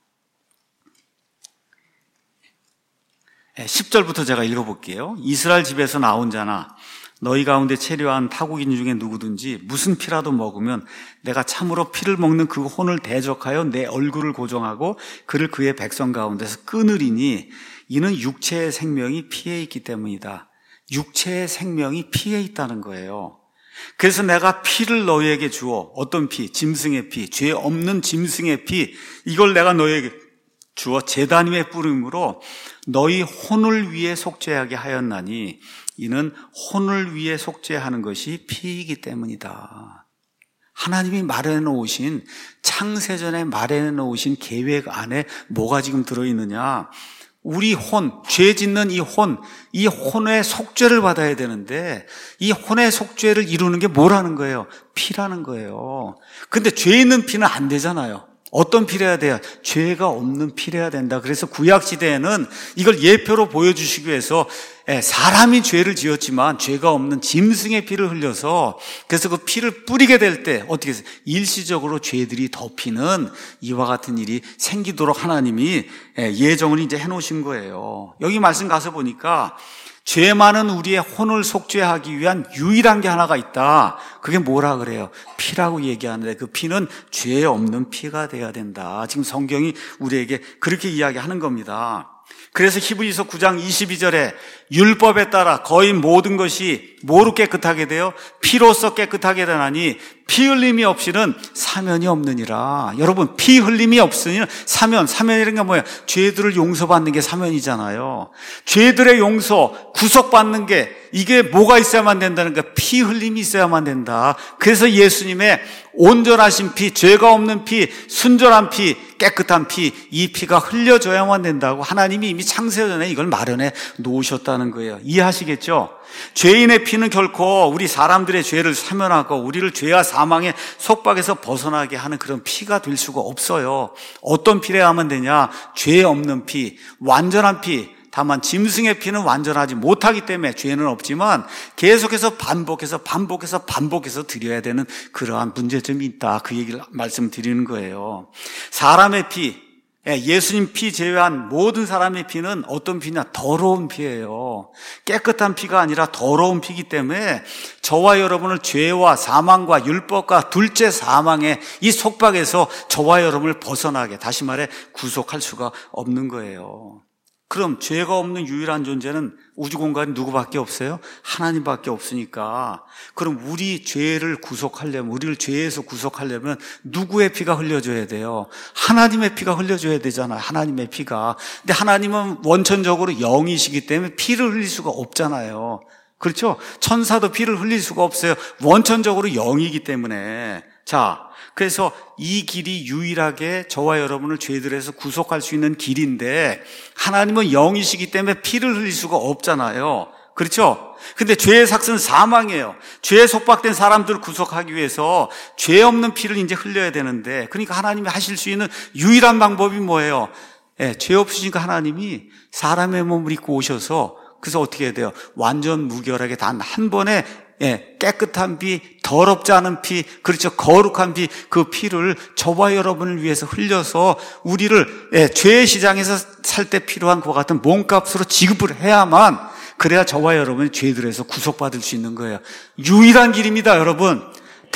10절부터 제가 읽어볼게요. 이스라엘 집에서 나온 자나 너희 가운데 체류한 타국인 중에 누구든지 무슨 피라도 먹으면 내가 참으로 피를 먹는 그 혼을 대적하여 내 얼굴을 고정하고 그를 그의 백성 가운데서 끊으리니 이는 육체의 생명이 피에 있기 때문이다. 육체의 생명이 피에 있다는 거예요. 그래서 내가 피를 너희에게 주어, 어떤 피? 짐승의 피, 죄 없는 짐승의 피, 이걸 내가 너희에게 주어 제단 위에 뿌림으로 너희 혼을 위해 속죄하게 하였나니 이는 혼을 위해 속죄하는 것이 피이기 때문이다. 하나님이 마련해 놓으신, 창세전에 마련해 놓으신 계획 안에 뭐가 지금 들어있느냐? 우리 혼, 죄 짓는 이 혼의 속죄를 받아야 되는데 이 혼의 속죄를 이루는 게 뭐라는 거예요? 피라는 거예요. 근데 죄 있는 피는 안 되잖아요. 어떤 피래야 돼요? 죄가 없는 피래야 된다. 그래서 구약시대에는 이걸 예표로 보여주시기 위해서 사람이 죄를 지었지만 죄가 없는 짐승의 피를 흘려서 그래서 그 피를 뿌리게 될 때 어떻게 해서 일시적으로 죄들이 덮이는 이와 같은 일이 생기도록 하나님이 예정을 이제 해놓으신 거예요. 여기 말씀 가서 보니까 죄 많은 우리의 혼을 속죄하기 위한 유일한 게 하나가 있다. 그게 뭐라 그래요? 피라고 얘기하는데 그 피는 죄 없는 피가 돼야 된다. 지금 성경이 우리에게 그렇게 이야기하는 겁니다. 그래서 히브리서 9장 22절에 율법에 따라 거의 모든 것이 뭐로 깨끗하게 돼요? 피로써 깨끗하게 되나니 피 흘림이 없이는 사면이 없느니라. 여러분, 피 흘림이 없으니 사면이라는 게 뭐예요? 죄들을 용서받는 게 사면이잖아요. 죄들의 용서, 구속받는 게 이게 뭐가 있어야만 된다는 거야? 피 흘림이 있어야만 된다. 그래서 예수님의 온전하신 피, 죄가 없는 피, 순전한 피, 깨끗한 피, 이 피가 흘려져야만 된다고 하나님이 이미 창세전에 이걸 마련해 놓으셨다는 거예요. 이해하시겠죠? 죄인의 피는 결코 우리 사람들의 죄를 사면하고 우리를 죄와 사망의 속박에서 벗어나게 하는 그런 피가 될 수가 없어요. 어떤 피래야 하면 되냐? 죄 없는 피, 완전한 피. 다만 짐승의 피는 완전하지 못하기 때문에 죄는 없지만 계속해서 반복해서 드려야 되는 그러한 문제점이 있다. 그 얘기를 말씀드리는 거예요. 사람의 피, 예수님 피 제외한 모든 사람의 피는 어떤 피냐? 더러운 피예요. 깨끗한 피가 아니라 더러운 피이기 때문에 저와 여러분을 죄와 사망과 율법과 둘째 사망의 이 속박에서 저와 여러분을 벗어나게, 다시 말해 구속할 수가 없는 거예요. 그럼 죄가 없는 유일한 존재는 우주 공간에 누구밖에 없어요? 하나님밖에 없으니까 그럼 우리 죄를 구속하려면, 우리를 죄에서 구속하려면 누구의 피가 흘려줘야 돼요? 하나님의 피가 흘려줘야 되잖아요. 하나님의 피가. 근데 하나님은 원천적으로 영이시기 때문에 피를 흘릴 수가 없잖아요. 그렇죠? 천사도 피를 흘릴 수가 없어요. 원천적으로 영이기 때문에. 자, 그래서 이 길이 유일하게 저와 여러분을 죄들에서 구속할 수 있는 길인데 하나님은 영이시기 때문에 피를 흘릴 수가 없잖아요. 그렇죠? 근데 죄의 삭은 사망이에요. 죄에 속박된 사람들을 구속하기 위해서 죄 없는 피를 이제 흘려야 되는데 그러니까 하나님이 하실 수 있는 유일한 방법이 뭐예요? 죄 없으시니까 하나님이 사람의 몸을 입고 오셔서 그래서 어떻게 해야 돼요? 완전 무결하게 단 한 번에 깨끗한 피, 더럽지 않은 피, 그렇죠, 거룩한 피, 그 피를 저와 여러분을 위해서 흘려서 우리를 죄의 시장에서 살 때 필요한 그와 같은 몸값으로 지급을 해야만, 그래야 저와 여러분이 죄들에서 구속받을 수 있는 거예요. 유일한 길입니다, 여러분.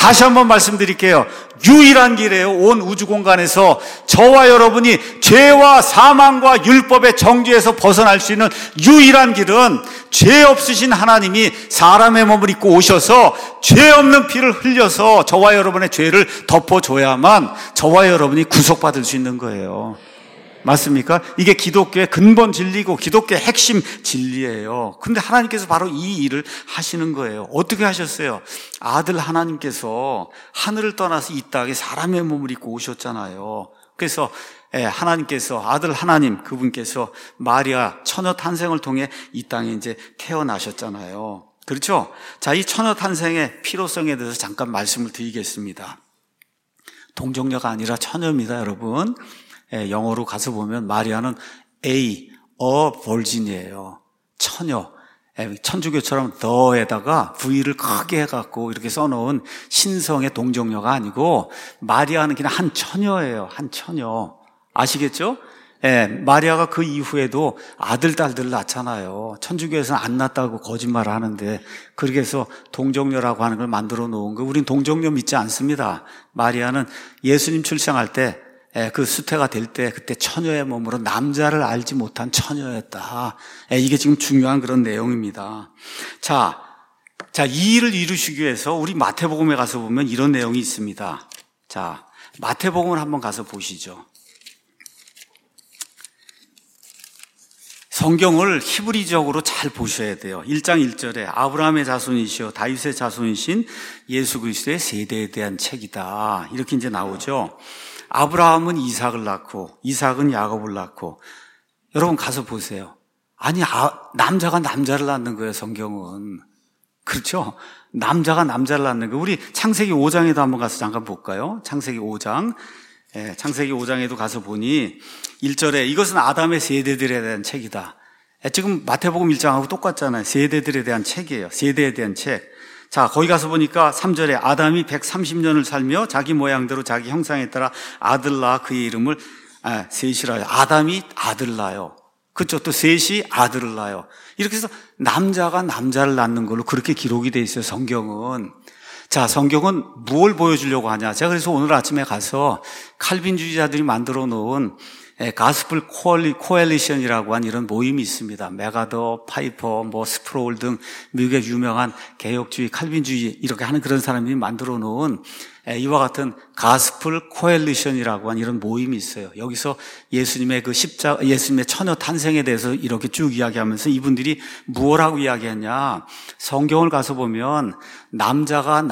다시 한번 말씀드릴게요. 유일한 길이에요. 온 우주 공간에서 저와 여러분이 죄와 사망과 율법의 정죄에서 벗어날 수 있는 유일한 길은 죄 없으신 하나님이 사람의 몸을 입고 오셔서 죄 없는 피를 흘려서 저와 여러분의 죄를 덮어줘야만 저와 여러분이 구속받을 수 있는 거예요. 맞습니까? 이게 기독교의 근본 진리고 기독교의 핵심 진리예요. 근데 하나님께서 바로 이 일을 하시는 거예요. 어떻게 하셨어요? 아들 하나님께서 하늘을 떠나서 이 땅에 사람의 몸을 입고 오셨잖아요. 그래서 하나님께서 아들 하나님 그분께서 마리아 처녀 탄생을 통해 이 땅에 이제 태어나셨잖아요. 그렇죠? 자, 이 처녀 탄생의 필요성에 대해서 잠깐 말씀을 드리겠습니다. 동정녀가 아니라 처녀입니다, 여러분. 영어로 가서 보면 마리아는 a virgin이에요. 처녀. 천주교처럼 the에다가 V를 크게 해갖고 이렇게 써놓은 신성의 동정녀가 아니고 마리아는 그냥 한 처녀예요. 한 처녀. 아시겠죠? 마리아가 그 이후에도 아들, 딸들을 낳잖아요. 천주교에서는 안 낳았다고 거짓말을 하는데 그렇게 해서 동정녀라고 하는 걸 만들어 놓은 거. 우린 동정녀 믿지 않습니다. 마리아는 예수님 출생할 때 그 수태가 될 때 그때 처녀의 몸으로 남자를 알지 못한 처녀였다. 이게 지금 중요한 그런 내용입니다. 자, 이 일을 이루시기 위해서 우리 마태복음에 가서 보면 이런 내용이 있습니다. 자, 마태복음을 한번 가서 보시죠. 성경을 히브리적으로 잘 보셔야 돼요. 1장 1절에 아브라함의 자손이시오 다윗의 자손이신 예수 그리스도의 세대에 대한 책이다. 이렇게 이제 나오죠. 아브라함은 이삭을 낳고 이삭은 야곱을 낳고 여러분 가서 보세요. 아니 남자가 남자를 낳는 거예요. 성경은. 그렇죠? 남자가 남자를 낳는 거예요. 우리 창세기 5장에도 한번 가서 잠깐 볼까요? 창세기 5장. 창세기 5장에도 가서 보니 1절에 이것은 아담의 세대들에 대한 책이다. 지금 마태복음 1장하고 똑같잖아요. 세대들에 대한 책이에요. 세대에 대한 책. 자, 거기 가서 보니까 3절에 아담이 130년을 살며 자기 모양대로 자기 형상에 따라 아들 낳아 그의 이름을 셋이라 해요. 아담이 아들을 낳아요. 그렇죠? 또 셋이 아들을 낳아요. 이렇게 해서 남자가 남자를 낳는 걸로 그렇게 기록이 돼 있어요. 성경은. 자, 성경은 무엇을 보여주려고 하냐. 제가 그래서 오늘 아침에 가서 칼빈주의자들이 만들어 놓은 가스플 코앨리션이라고 한 이런 모임이 있습니다. 메가더, 파이퍼, 스프로울 등 미국의 유명한 개혁주의, 칼빈주의 이렇게 하는 그런 사람들이 만들어 놓은 이와 같은 가스플 코앨리션이라고 한 이런 모임이 있어요. 여기서 예수님의 예수님의 처녀 탄생에 대해서 이렇게 쭉 이야기하면서 이분들이 무엇하고 이야기했냐. 성경을 가서 보면 남자가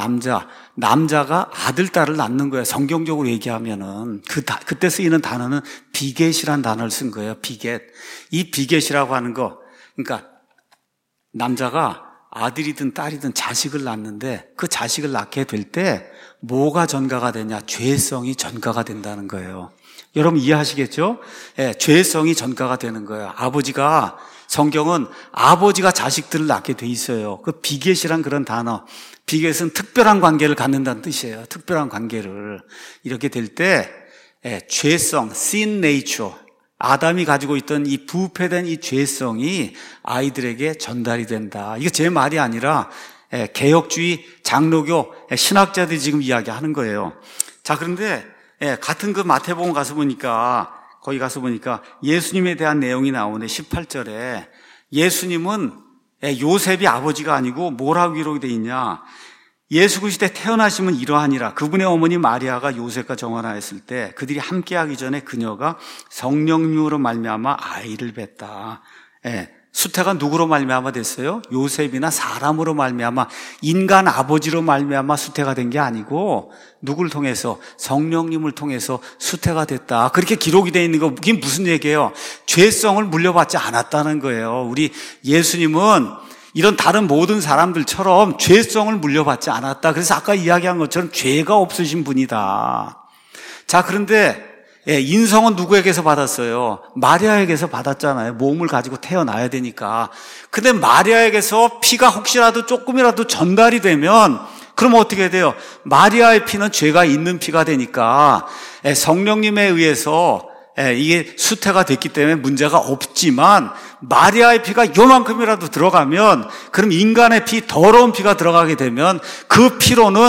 아들, 딸을 낳는 거예요. 성경적으로 얘기하면은. 그때 쓰이는 단어는 비겟이라는 단어를 쓴 거예요. 비겟. 이 비겟이라고 하는 거. 그러니까 남자가 아들이든 딸이든 자식을 낳는데 그 자식을 낳게 될 때 뭐가 전가가 되냐? 죄성이 전가가 된다는 거예요. 여러분 이해하시겠죠? 죄성이 전가가 되는 거예요. 성경은 아버지가 자식들을 낳게 돼 있어요. 그 비겟이란 그런 단어. 비겟은 특별한 관계를 갖는다는 뜻이에요. 특별한 관계를. 이렇게 될 때 죄성, sin nature, 아담이 가지고 있던 이 부패된 이 죄성이 아이들에게 전달이 된다. 이게 제 말이 아니라 개혁주의 장로교 신학자들이 지금 이야기하는 거예요. 자, 그런데 같은 그 마태복음 가서 보니까 거기 가서 보니까 예수님에 대한 내용이 나오네. 18절에 예수님은 요셉이 아버지가 아니고 뭐라고 기록이 되어 있냐. 예수 그리스도에 태어나시면 이러하니라. 그분의 어머니 마리아가 요셉과 정혼하였을 때 그들이 함께하기 전에 그녀가 성령님으로 말미암아 아이를 뱄다. 수태가 누구로 말미암아 됐어요? 요셉이나 사람으로 말미암아 인간 아버지로 말미암아 수태가 된 게 아니고 누구를 통해서? 성령님을 통해서 수태가 됐다. 그렇게 기록이 되어 있는 거 그게 무슨 얘기예요? 죄성을 물려받지 않았다는 거예요. 우리 예수님은 이런 다른 모든 사람들처럼 죄성을 물려받지 않았다. 그래서 아까 이야기한 것처럼 죄가 없으신 분이다. 자, 그런데 인성은 누구에게서 받았어요? 마리아에게서 받았잖아요. 몸을 가지고 태어나야 되니까. 근데 마리아에게서 피가 혹시라도 조금이라도 전달이 되면 그럼 어떻게 돼요? 마리아의 피는 죄가 있는 피가 되니까 성령님에 의해서 이게 수태가 됐기 때문에 문제가 없지만 마리아의 피가 요만큼이라도 들어가면 그럼 인간의 피, 더러운 피가 들어가게 되면 그 피로는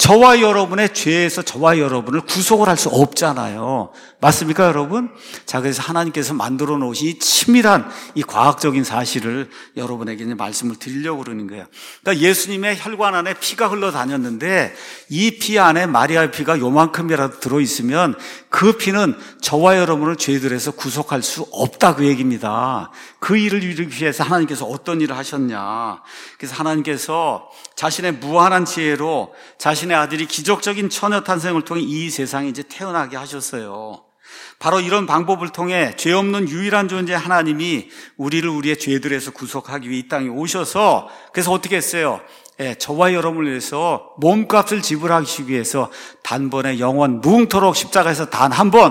저와 여러분의 죄에서 저와 여러분을 구속을 할 수 없잖아요. 맞습니까, 여러분? 자, 그래서 하나님께서 만들어 놓으신 이 치밀한 이 과학적인 사실을 여러분에게 이제 말씀을 드리려고 그러는 거예요. 그러니까 예수님의 혈관 안에 피가 흘러다녔는데 이 피 안에 마리아의 피가 요만큼이라도 들어있으면 그 피는 저와 여러분을 죄들에서 구속할 수 없다, 그 얘기입니다. 그 일을 이루기 위해서 하나님께서 어떤 일을 하셨냐. 그래서 하나님께서 자신의 무한한 지혜로 자신의 아들이 기적적인 처녀 탄생을 통해 이 세상에 이제 태어나게 하셨어요. 바로 이런 방법을 통해 죄 없는 유일한 존재 하나님이 우리를 우리의 죄들에서 구속하기 위해 이 땅에 오셔서, 그래서 어떻게 했어요? 저와 여러분을 위해서 몸값을 지불하시기 위해서 단번에 영원 무궁토록 십자가에서 단 한 번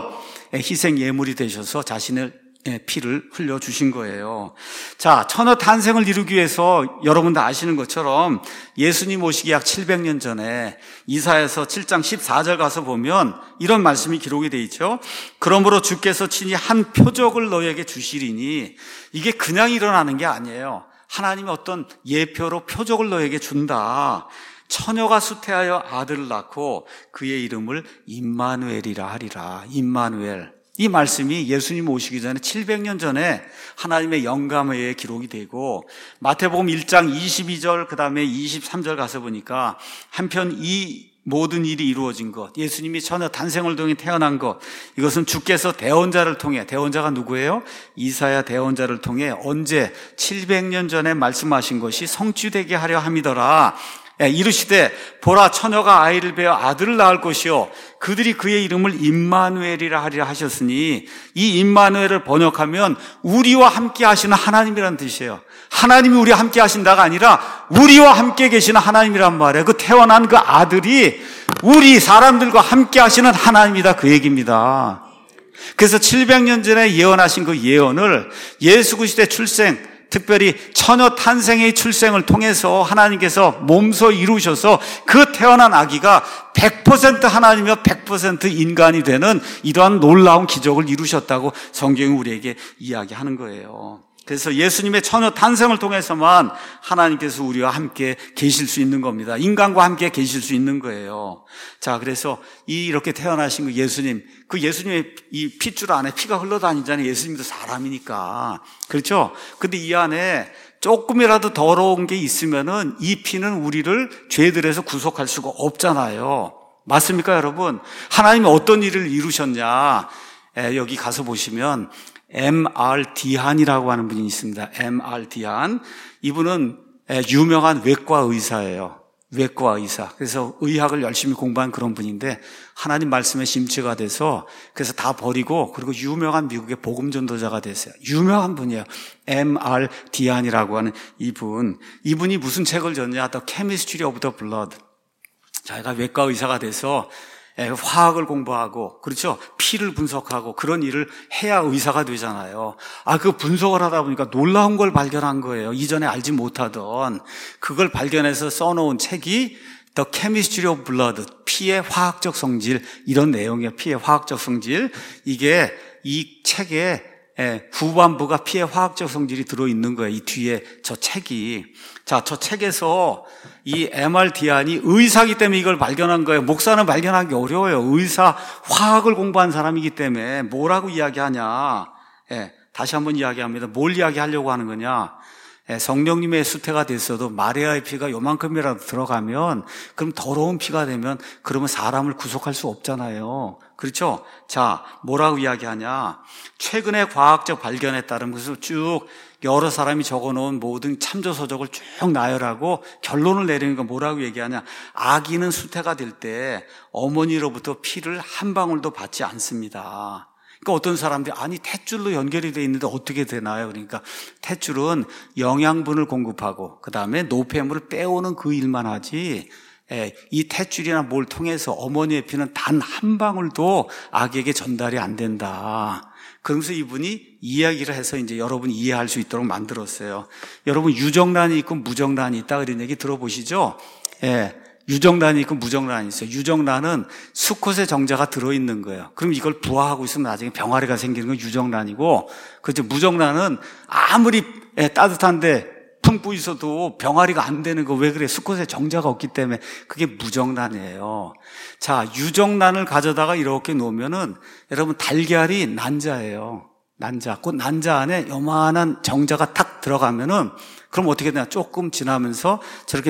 희생 예물이 되셔서 자신의 피를 흘려주신 거예요. 자, 처녀 탄생을 이루기 위해서 여러분도 아시는 것처럼 예수님 오시기 약 700년 전에 이사야서 7장 14절 가서 보면 이런 말씀이 기록이 되어 있죠. 그러므로 주께서 친히 한 표적을 너에게 주시리니, 이게 그냥 일어나는 게 아니에요. 하나님이 어떤 예표로 표적을 너에게 준다. 처녀가 수태하여 아들을 낳고 그의 이름을 임마누엘이라 하리라. 임마누엘. 이 말씀이 예수님 오시기 전에 700년 전에 하나님의 영감에 기록이 되고, 마태복음 1장 22절 그 다음에 23절 가서 보니까 한편 이 모든 일이 이루어진 것, 예수님이 처녀 탄생을 통해 태어난 것, 이것은 주께서 대언자를 통해, 대언자가 누구예요? 이사야 대언자를 통해 언제 700년 전에 말씀하신 것이 성취되게 하려 함이더라. 이르시되 보라, 처녀가 아이를 베어 아들을 낳을 것이요 그들이 그의 이름을 임마누엘이라 하리라 하셨으니, 이 임마누엘을 번역하면 우리와 함께 하시는 하나님이라는 뜻이에요. 하나님이 우리와 함께 하신다가 아니라 우리와 함께 계시는 하나님이란 말이에요. 그 태어난 그 아들이 우리 사람들과 함께 하시는 하나님이다, 그 얘기입니다. 그래서 700년 전에 예언하신 그 예언을 예수 그리스도의 출생, 특별히 처녀 탄생의 출생을 통해서 하나님께서 몸소 이루셔서 그 태어난 아기가 100% 하나님이며 100% 인간이 되는 이러한 놀라운 기적을 이루셨다고 성경이 우리에게 이야기하는 거예요. 그래서 예수님의 처녀 탄생을 통해서만 하나님께서 우리와 함께 계실 수 있는 겁니다. 인간과 함께 계실 수 있는 거예요. 자, 그래서 이렇게 태어나신 그 예수님, 그 예수님의 이 핏줄 안에 피가 흘러다니잖아요. 예수님도 사람이니까. 그렇죠? 근데 이 안에 조금이라도 더러운 게 있으면은 이 피는 우리를 죄들에서 구속할 수가 없잖아요. 맞습니까, 여러분? 하나님이 어떤 일을 이루셨냐? 여기 가서 보시면 M.R. 디한이라고 하는 분이 있습니다. M.R. 디한. 이분은 유명한 외과 의사예요. 외과 의사. 그래서 의학을 열심히 공부한 그런 분인데 하나님 말씀에 심취가 돼서 그래서 다 버리고 그리고 유명한 미국의 복음 전도자가 됐어요. 유명한 분이에요. M.R. 디한이라고 하는 이분이 무슨 책을 졌냐? The Chemistry of the Blood. 자기가 외과 의사가 돼서 화학을 공부하고, 그렇죠? 피를 분석하고 그런 일을 해야 의사가 되잖아요. 그 분석을 하다 보니까 놀라운 걸 발견한 거예요. 이전에 알지 못하던 그걸 발견해서 써놓은 책이 The Chemistry of Blood, 피의 화학적 성질, 이런 내용이에요. 피의 화학적 성질. 이게 이 책에 후반부가 피의 화학적 성질이 들어있는 거예요. 이 뒤에 저 책이. 자, 저 책에서 이 M.R. 디한이 의사이기 때문에 이걸 발견한 거예요. 목사는 발견하기 어려워요. 의사, 화학을 공부한 사람이기 때문에 뭐라고 이야기하냐. 다시 한번 이야기합니다. 뭘 이야기하려고 하는 거냐. 성령님의 수태가 됐어도 마리아의 피가 요만큼이라도 들어가면, 그럼 더러운 피가 되면 그러면 사람을 구속할 수 없잖아요. 그렇죠? 자, 뭐라고 이야기하냐. 최근의 과학적 발견에 따른 것을 쭉 여러 사람이 적어놓은 모든 참조서적을 쭉 나열하고 결론을 내리는 건 뭐라고 얘기하냐. 아기는 수태가 될 때 어머니로부터 피를 한 방울도 받지 않습니다. 그러니까 어떤 사람들이 아니 탯줄로 연결이 돼 있는데 어떻게 되나요? 그러니까 탯줄은 영양분을 공급하고 그 다음에 노폐물을 빼오는 그 일만 하지, 이 탯줄이나 뭘 통해서 어머니의 피는 단 한 방울도 아기에게 전달이 안 된다. 그러면서 이분이 이야기를 해서 이제 여러분이 이해할 수 있도록 만들었어요. 여러분 유정란이 있고 무정란이 있다 그런 얘기 들어보시죠? 유정란이 있고 무정란이 있어요. 유정란은 수컷의 정자가 들어있는 거예요. 그럼 이걸 부화하고 있으면 나중에 병아리가 생기는 건 유정란이고, 그죠? 무정란은 아무리 따뜻한데 품고 있어도 병아리가 안 되는 거 왜 그래? 수컷에 정자가 없기 때문에. 그게 무정란이에요. 자, 유정란을 가져다가 이렇게 놓으면은 여러분 달걀이 난자예요. 난자. 그 난자 안에 요만한 정자가 탁 들어가면은 그럼 어떻게 되나? 조금 지나면서 저렇게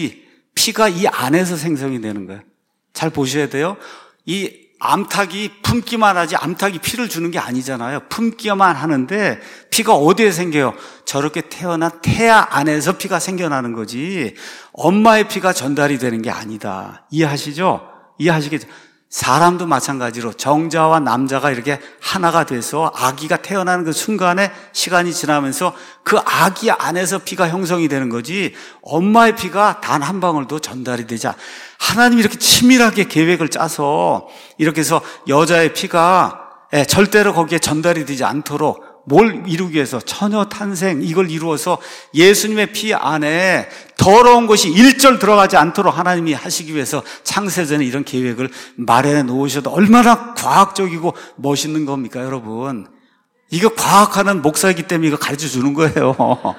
피가 이 안에서 생성이 되는 거예요. 잘 보셔야 돼요. 이 암탉이 품기만 하지 암탉이 피를 주는 게 아니잖아요. 품기만 하는데 피가 어디에 생겨요? 저렇게 태어난 태아 안에서 피가 생겨나는 거지 엄마의 피가 전달이 되는 게 아니다. 이해하시죠? 이해하시겠죠? 사람도 마찬가지로 정자와 남자가 이렇게 하나가 돼서 아기가 태어나는 그 순간에 시간이 지나면서 그 아기 안에서 피가 형성이 되는 거지 엄마의 피가 단 한 방울도 전달이 되지 않아. 하나님이 이렇게 치밀하게 계획을 짜서 이렇게 해서 여자의 피가 절대로 거기에 전달이 되지 않도록 뭘 이루기 위해서 처녀 탄생 이걸 이루어서 예수님의 피 안에 더러운 것이 일절 들어가지 않도록 하나님이 하시기 위해서 창세전에 이런 계획을 마련해 놓으셔도 얼마나 과학적이고 멋있는 겁니까 여러분. 이거 과학하는 목사이기 때문에 이거 가르쳐 주는 거예요.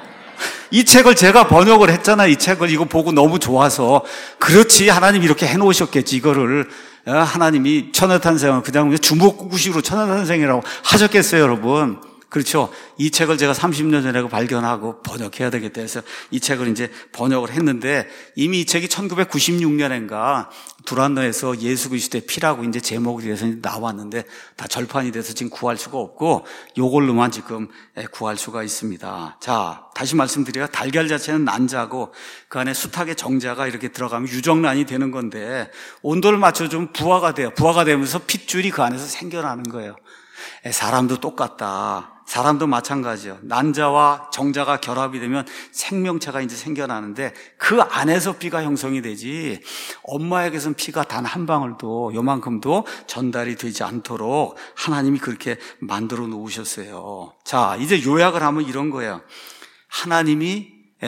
이 책을 제가 번역을 했잖아요. 이 책을 이거 보고 너무 좋아서. 그렇지 하나님이 이렇게 해놓으셨겠지 이거를. 하나님이 처녀탄생을 그냥 주먹구구식으로 처녀탄생이라고 하셨겠어요 여러분. 그렇죠. 이 책을 제가 30년 전에 발견하고 번역해야 되겠다 해서 이 책을 이제 번역을 했는데 이미 이 책이 1996년인가 두란노에서 예수 그리스도의 피라고 이제 제목이 돼서 나왔는데 다 절판이 돼서 지금 구할 수가 없고 요걸로만 지금 구할 수가 있습니다. 자, 다시 말씀드려요. 달걀 자체는 난자고 그 안에 수탉의 정자가 이렇게 들어가면 유정란이 되는 건데 온도를 맞춰주면 부화가 돼요. 부화가 되면서 핏줄이 그 안에서 생겨나는 거예요. 사람도 똑같다. 사람도 마찬가지요. 난자와 정자가 결합이 되면 생명체가 이제 생겨나는데 그 안에서 피가 형성이 되지 엄마에게서는 피가 단 한 방울도 요만큼도 전달이 되지 않도록 하나님이 그렇게 만들어 놓으셨어요. 자, 이제 요약을 하면 이런 거예요. 하나님이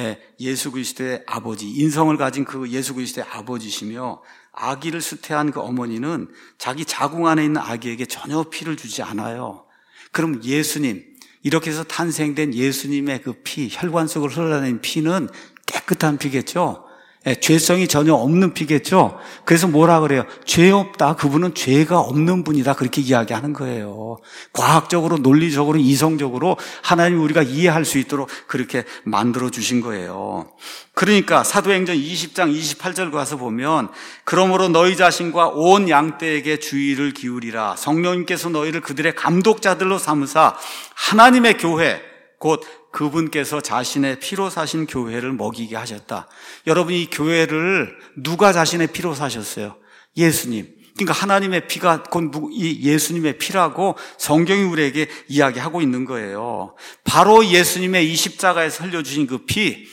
예수 그리스도의 아버지, 인성을 가진 그 예수 그리스도의 아버지시며 아기를 수태한 그 어머니는 자기 자궁 안에 있는 아기에게 전혀 피를 주지 않아요. 그럼 예수님, 이렇게 해서 탄생된 예수님의 그 피, 혈관 속으로 흘러다니는 피는 깨끗한 피겠죠? 죄성이 전혀 없는 피겠죠? 그래서 뭐라 그래요? 죄 없다. 그분은 죄가 없는 분이다. 그렇게 이야기하는 거예요. 과학적으로, 논리적으로, 이성적으로 하나님 우리가 이해할 수 있도록 그렇게 만들어 주신 거예요. 그러니까 사도행전 20장 28절 가서 보면 그러므로 너희 자신과 온 양떼에게 주의를 기울이라. 성령님께서 너희를 그들의 감독자들로 삼으사 하나님의 교회 곧 그분께서 자신의 피로 사신 교회를 먹이게 하셨다. 여러분 이 교회를 누가 자신의 피로 사셨어요? 예수님. 그러니까 하나님의 피가 곧 이 예수님의 피라고 성경이 우리에게 이야기하고 있는 거예요. 바로 예수님의 이 십자가에서 흘려주신 그 피,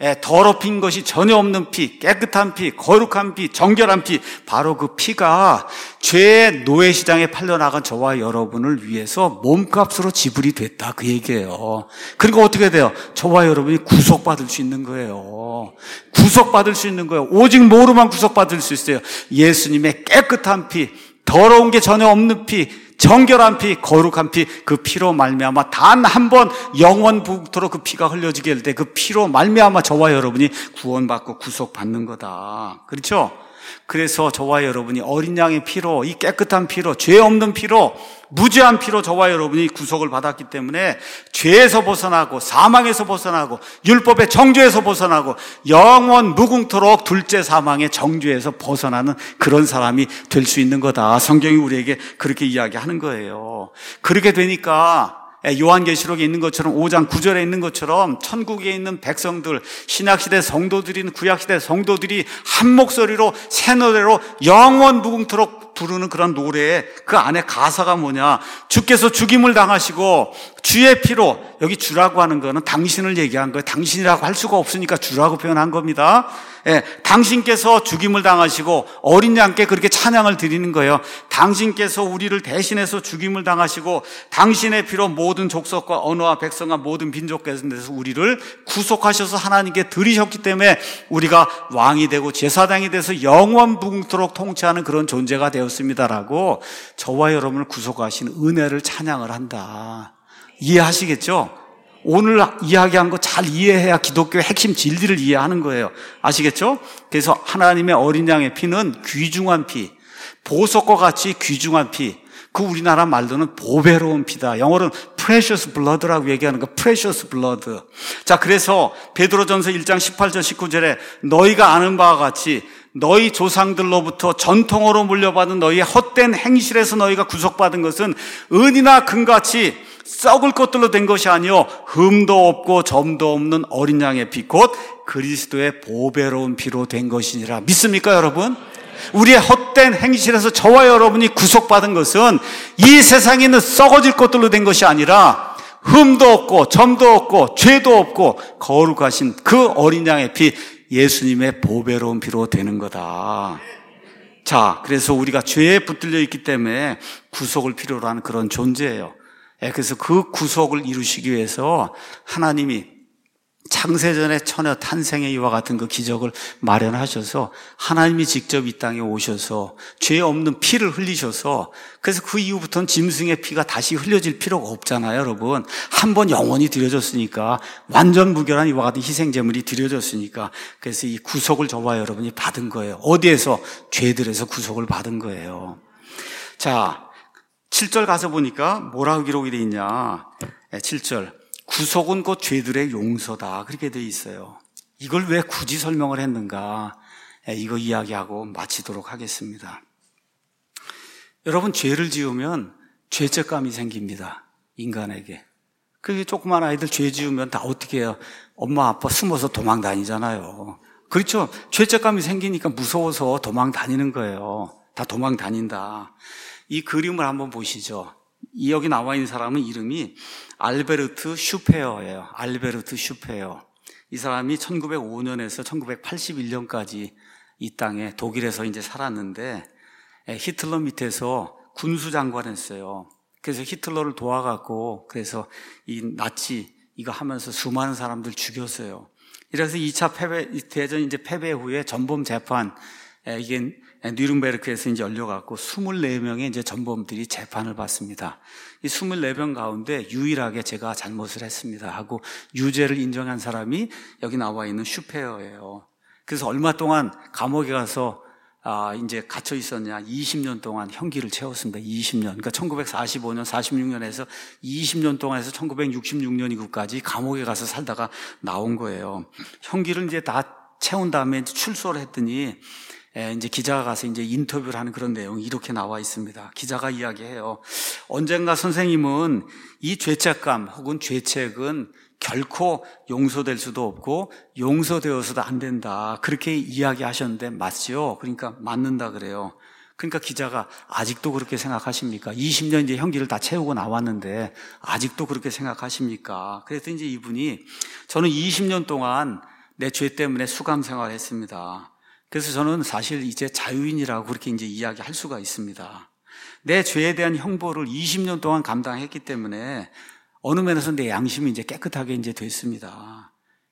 더럽힌 것이 전혀 없는 피, 깨끗한 피, 거룩한 피, 정결한 피, 바로 그 피가 죄의 노예시장에 팔려나간 저와 여러분을 위해서 몸값으로 지불이 됐다 그 얘기예요. 그러니까 어떻게 돼요? 저와 여러분이 구속받을 수 있는 거예요. 구속받을 수 있는 거예요. 오직 뭐로만 구속받을 수 있어요? 예수님의 깨끗한 피, 더러운 게 전혀 없는 피, 정결한 피, 거룩한 피, 그 피로 말미암아 단 한 번 영원토록 그 피가 흘려지게 될 때 그 피로 말미암아 저와 여러분이 구원받고 구속받는 거다. 그렇죠? 그래서 저와 여러분이 어린 양의 피로, 이 깨끗한 피로, 죄 없는 피로, 무죄한 피로 저와 여러분이 구속을 받았기 때문에 죄에서 벗어나고 사망에서 벗어나고 율법의 정죄에서 벗어나고 영원 무궁토록 둘째 사망의 정죄에서 벗어나는 그런 사람이 될 수 있는 거다. 성경이 우리에게 그렇게 이야기하는 거예요. 그렇게 되니까 요한계시록에 있는 것처럼 5장 9절에 있는 것처럼 천국에 있는 백성들, 신약시대 성도들이 구약시대 성도들이 한 목소리로 새 노래로 영원 무궁토록 부르는 그런 노래에 그 안에 가사가 뭐냐? 주께서 죽임을 당하시고 주의 피로, 여기 주라고 하는 거는 당신을 얘기한 거예요. 당신이라고 할 수가 없으니까 주라고 표현한 겁니다. 당신께서 죽임을 당하시고 어린 양께 그렇게 찬양을 드리는 거예요. 당신께서 우리를 대신해서 죽임을 당하시고 당신의 피로 모든 족속과 언어와 백성과 모든 민족에서 우리를 구속하셔서 하나님께 드리셨기 때문에 우리가 왕이 되고 제사장이 돼서 영원 무궁토록 통치하는 그런 존재가 되었습니다라고 저와 여러분을 구속하신 은혜를 찬양을 한다. 이해하시겠죠? 오늘 이야기한 거 잘 이해해야 기독교의 핵심 진리를 이해하는 거예요. 아시겠죠? 그래서 하나님의 어린 양의 피는 귀중한 피, 보석과 같이 귀중한 피, 그 우리나라 말로는 보배로운 피다. 영어로는 precious blood라고 얘기하는 거, precious blood. 자, 그래서 베드로전서 1장 18절 19절에 너희가 아는 바와 같이 너희 조상들로부터 전통으로 물려받은 너희의 헛된 행실에서 너희가 구속받은 것은 은이나 금같이 썩을 것들로 된 것이 아니요 흠도 없고 점도 없는 어린 양의 피 곧 그리스도의 보배로운 피로 된 것이니라. 믿습니까, 여러분? 우리의 헛된 행실에서 저와 여러분이 구속받은 것은 이 세상에 있는 썩어질 것들로 된 것이 아니라 흠도 없고 점도 없고 죄도 없고 거룩하신 그 어린 양의 피, 예수님의 보배로운 피로 되는 거다. 자, 그래서 우리가 죄에 붙들려 있기 때문에 구속을 필요로 하는 그런 존재예요. 그래서 그 구속을 이루시기 위해서 하나님이 창세전에 처녀 탄생의 이와 같은 그 기적을 마련하셔서 하나님이 직접 이 땅에 오셔서 죄 없는 피를 흘리셔서, 그래서 그 이후부터는 짐승의 피가 다시 흘려질 필요가 없잖아요, 여러분. 한 번 영원히 드려졌으니까, 완전 무결한 이와 같은 희생제물이 드려졌으니까, 그래서 이 구속을 저와 여러분이 받은 거예요. 어디에서? 죄들에서 구속을 받은 거예요. 자, 7절 가서 보니까 뭐라고 기록이 되어 있냐. 7절. 구속은 곧 죄들의 용서다. 그렇게 되어 있어요. 이걸 왜 굳이 설명을 했는가? 이거 이야기하고 마치도록 하겠습니다. 여러분, 죄를 지으면 죄책감이 생깁니다. 인간에게. 그게 조그만 아이들 죄 지으면 다 어떻게 해요? 엄마 아빠 숨어서 도망 다니잖아요. 그렇죠? 죄책감이 생기니까 무서워서 도망 다니는 거예요. 다 도망 다닌다. 이 그림을 한번 보시죠. 여기 나와 있는 사람은 이름이 알베르트 슈페어예요. 알베르트 슈페어. 이 사람이 1905년에서 1981년까지 이 땅에 독일에서 이제 살았는데, 히틀러 밑에서 군수장관 했어요. 그래서 히틀러를 도와갖고, 그래서 이 나치 이거 하면서 수많은 사람들 죽였어요. 이래서 2차 대전 이제 패배 후에 전범 재판, 이게 뉘른베르크에서 이제 열려갖고 24명의 이제 전범들이 재판을 받습니다. 이 24명 가운데 유일하게 제가 잘못을 했습니다 하고 유죄를 인정한 사람이 여기 나와 있는 슈페어예요. 그래서 얼마 동안 감옥에 가서 이제 갇혀 있었냐? 20년 동안 형기를 채웠습니다. 20년. 그러니까 1945년, 46년에서 20년 동안 해서 1966년 이후까지 감옥에 가서 살다가 나온 거예요. 형기를 이제 다 채운 다음에 이제 출소를 했더니 이제 기자가 가서 이제 인터뷰를 하는 그런 내용이 이렇게 나와 있습니다. 기자가 이야기해요. 언젠가 선생님은 이 죄책감 혹은 죄책은 결코 용서될 수도 없고 용서되어서도 안 된다. 그렇게 이야기하셨는데 맞죠? 그러니까 맞는다 그래요. 그러니까 기자가 아직도 그렇게 생각하십니까? 20년 이제 형기를 다 채우고 나왔는데 아직도 그렇게 생각하십니까? 그래서 이제 이분이 저는 20년 동안 내 죄 때문에 수감 생활을 했습니다. 그래서 저는 사실 이제 자유인이라고 그렇게 이제 이야기할 수가 있습니다. 내 죄에 대한 형벌을 20년 동안 감당했기 때문에 어느 면에서 내 양심이 이제 깨끗하게 이제 됐습니다.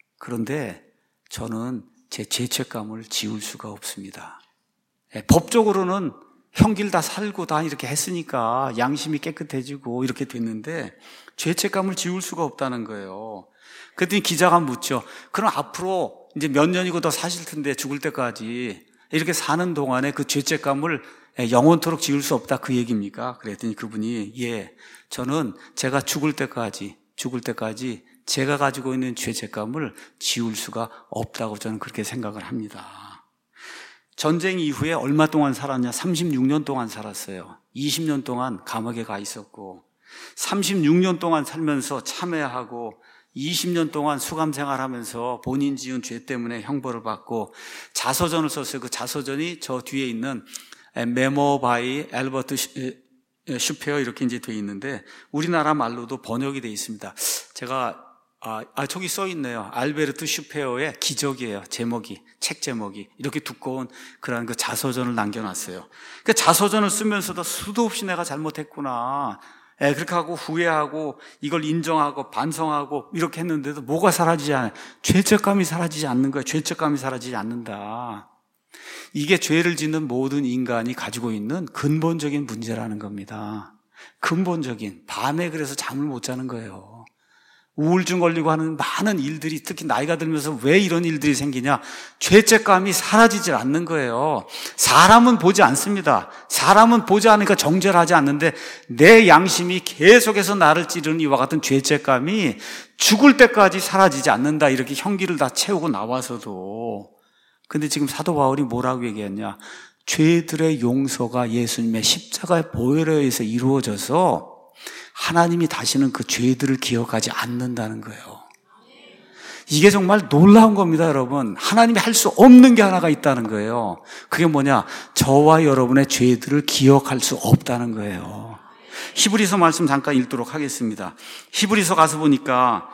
그런데 저는 제 죄책감을 지울 수가 없습니다. 법적으로는 형기를 다 살고 다 이렇게 했으니까 양심이 깨끗해지고 이렇게 됐는데 죄책감을 지울 수가 없다는 거예요. 그랬더니 기자가 묻죠. 그럼 앞으로 이제 몇 년이고 더 사실 텐데 죽을 때까지 이렇게 사는 동안에 그 죄책감을 영원토록 지울 수 없다 그 얘기입니까? 그랬더니 그분이 저는 제가 죽을 때까지 제가 가지고 있는 죄책감을 지울 수가 없다고 저는 그렇게 생각을 합니다. 전쟁 이후에 얼마 동안 살았냐? 36년 동안 살았어요. 20년 동안 감옥에 가 있었고 36년 동안 살면서 참회하고 20년 동안 수감 생활하면서 본인 지은 죄 때문에 형벌을 받고 자서전을 썼어요. 그 자서전이 저 뒤에 있는 메모 바이 앨버트 슈페어 이렇게 이제 돼 있는데 우리나라 말로도 번역이 돼 있습니다. 제가 저기 써 있네요. 알베르트 슈페어의 기적이에요. 제목이, 책 제목이 이렇게 두꺼운 그런 그 자서전을 남겨놨어요. 그 자서전을 쓰면서도 수도 없이 내가 잘못했구나. 그렇게 하고 후회하고 이걸 인정하고 반성하고 이렇게 했는데도 뭐가 사라지지 않아요? 죄책감이 사라지지 않는 거예요. 죄책감이 사라지지 않는다. 이게 죄를 짓는 모든 인간이 가지고 있는 근본적인 문제라는 겁니다. 근본적인. 밤에 그래서 잠을 못 자는 거예요. 우울증 걸리고 하는 많은 일들이, 특히 나이가 들면서 왜 이런 일들이 생기냐? 죄책감이 사라지질 않는 거예요. 사람은 보지 않습니다. 사람은 보지 않으니까 정죄를 하지 않는데 내 양심이 계속해서 나를 찌르는 이와 같은 죄책감이 죽을 때까지 사라지지 않는다. 이렇게 형기를 다 채우고 나와서도. 근데 지금 사도 바울이 뭐라고 얘기했냐? 죄들의 용서가 예수님의 십자가의 보혈에 의해서 이루어져서 하나님이 다시는 그 죄들을 기억하지 않는다는 거예요. 이게 정말 놀라운 겁니다, 여러분. 하나님이 할 수 없는 게 하나가 있다는 거예요. 그게 뭐냐? 저와 여러분의 죄들을 기억할 수 없다는 거예요. 히브리서 말씀 잠깐 읽도록 하겠습니다. 히브리서 가서 보니까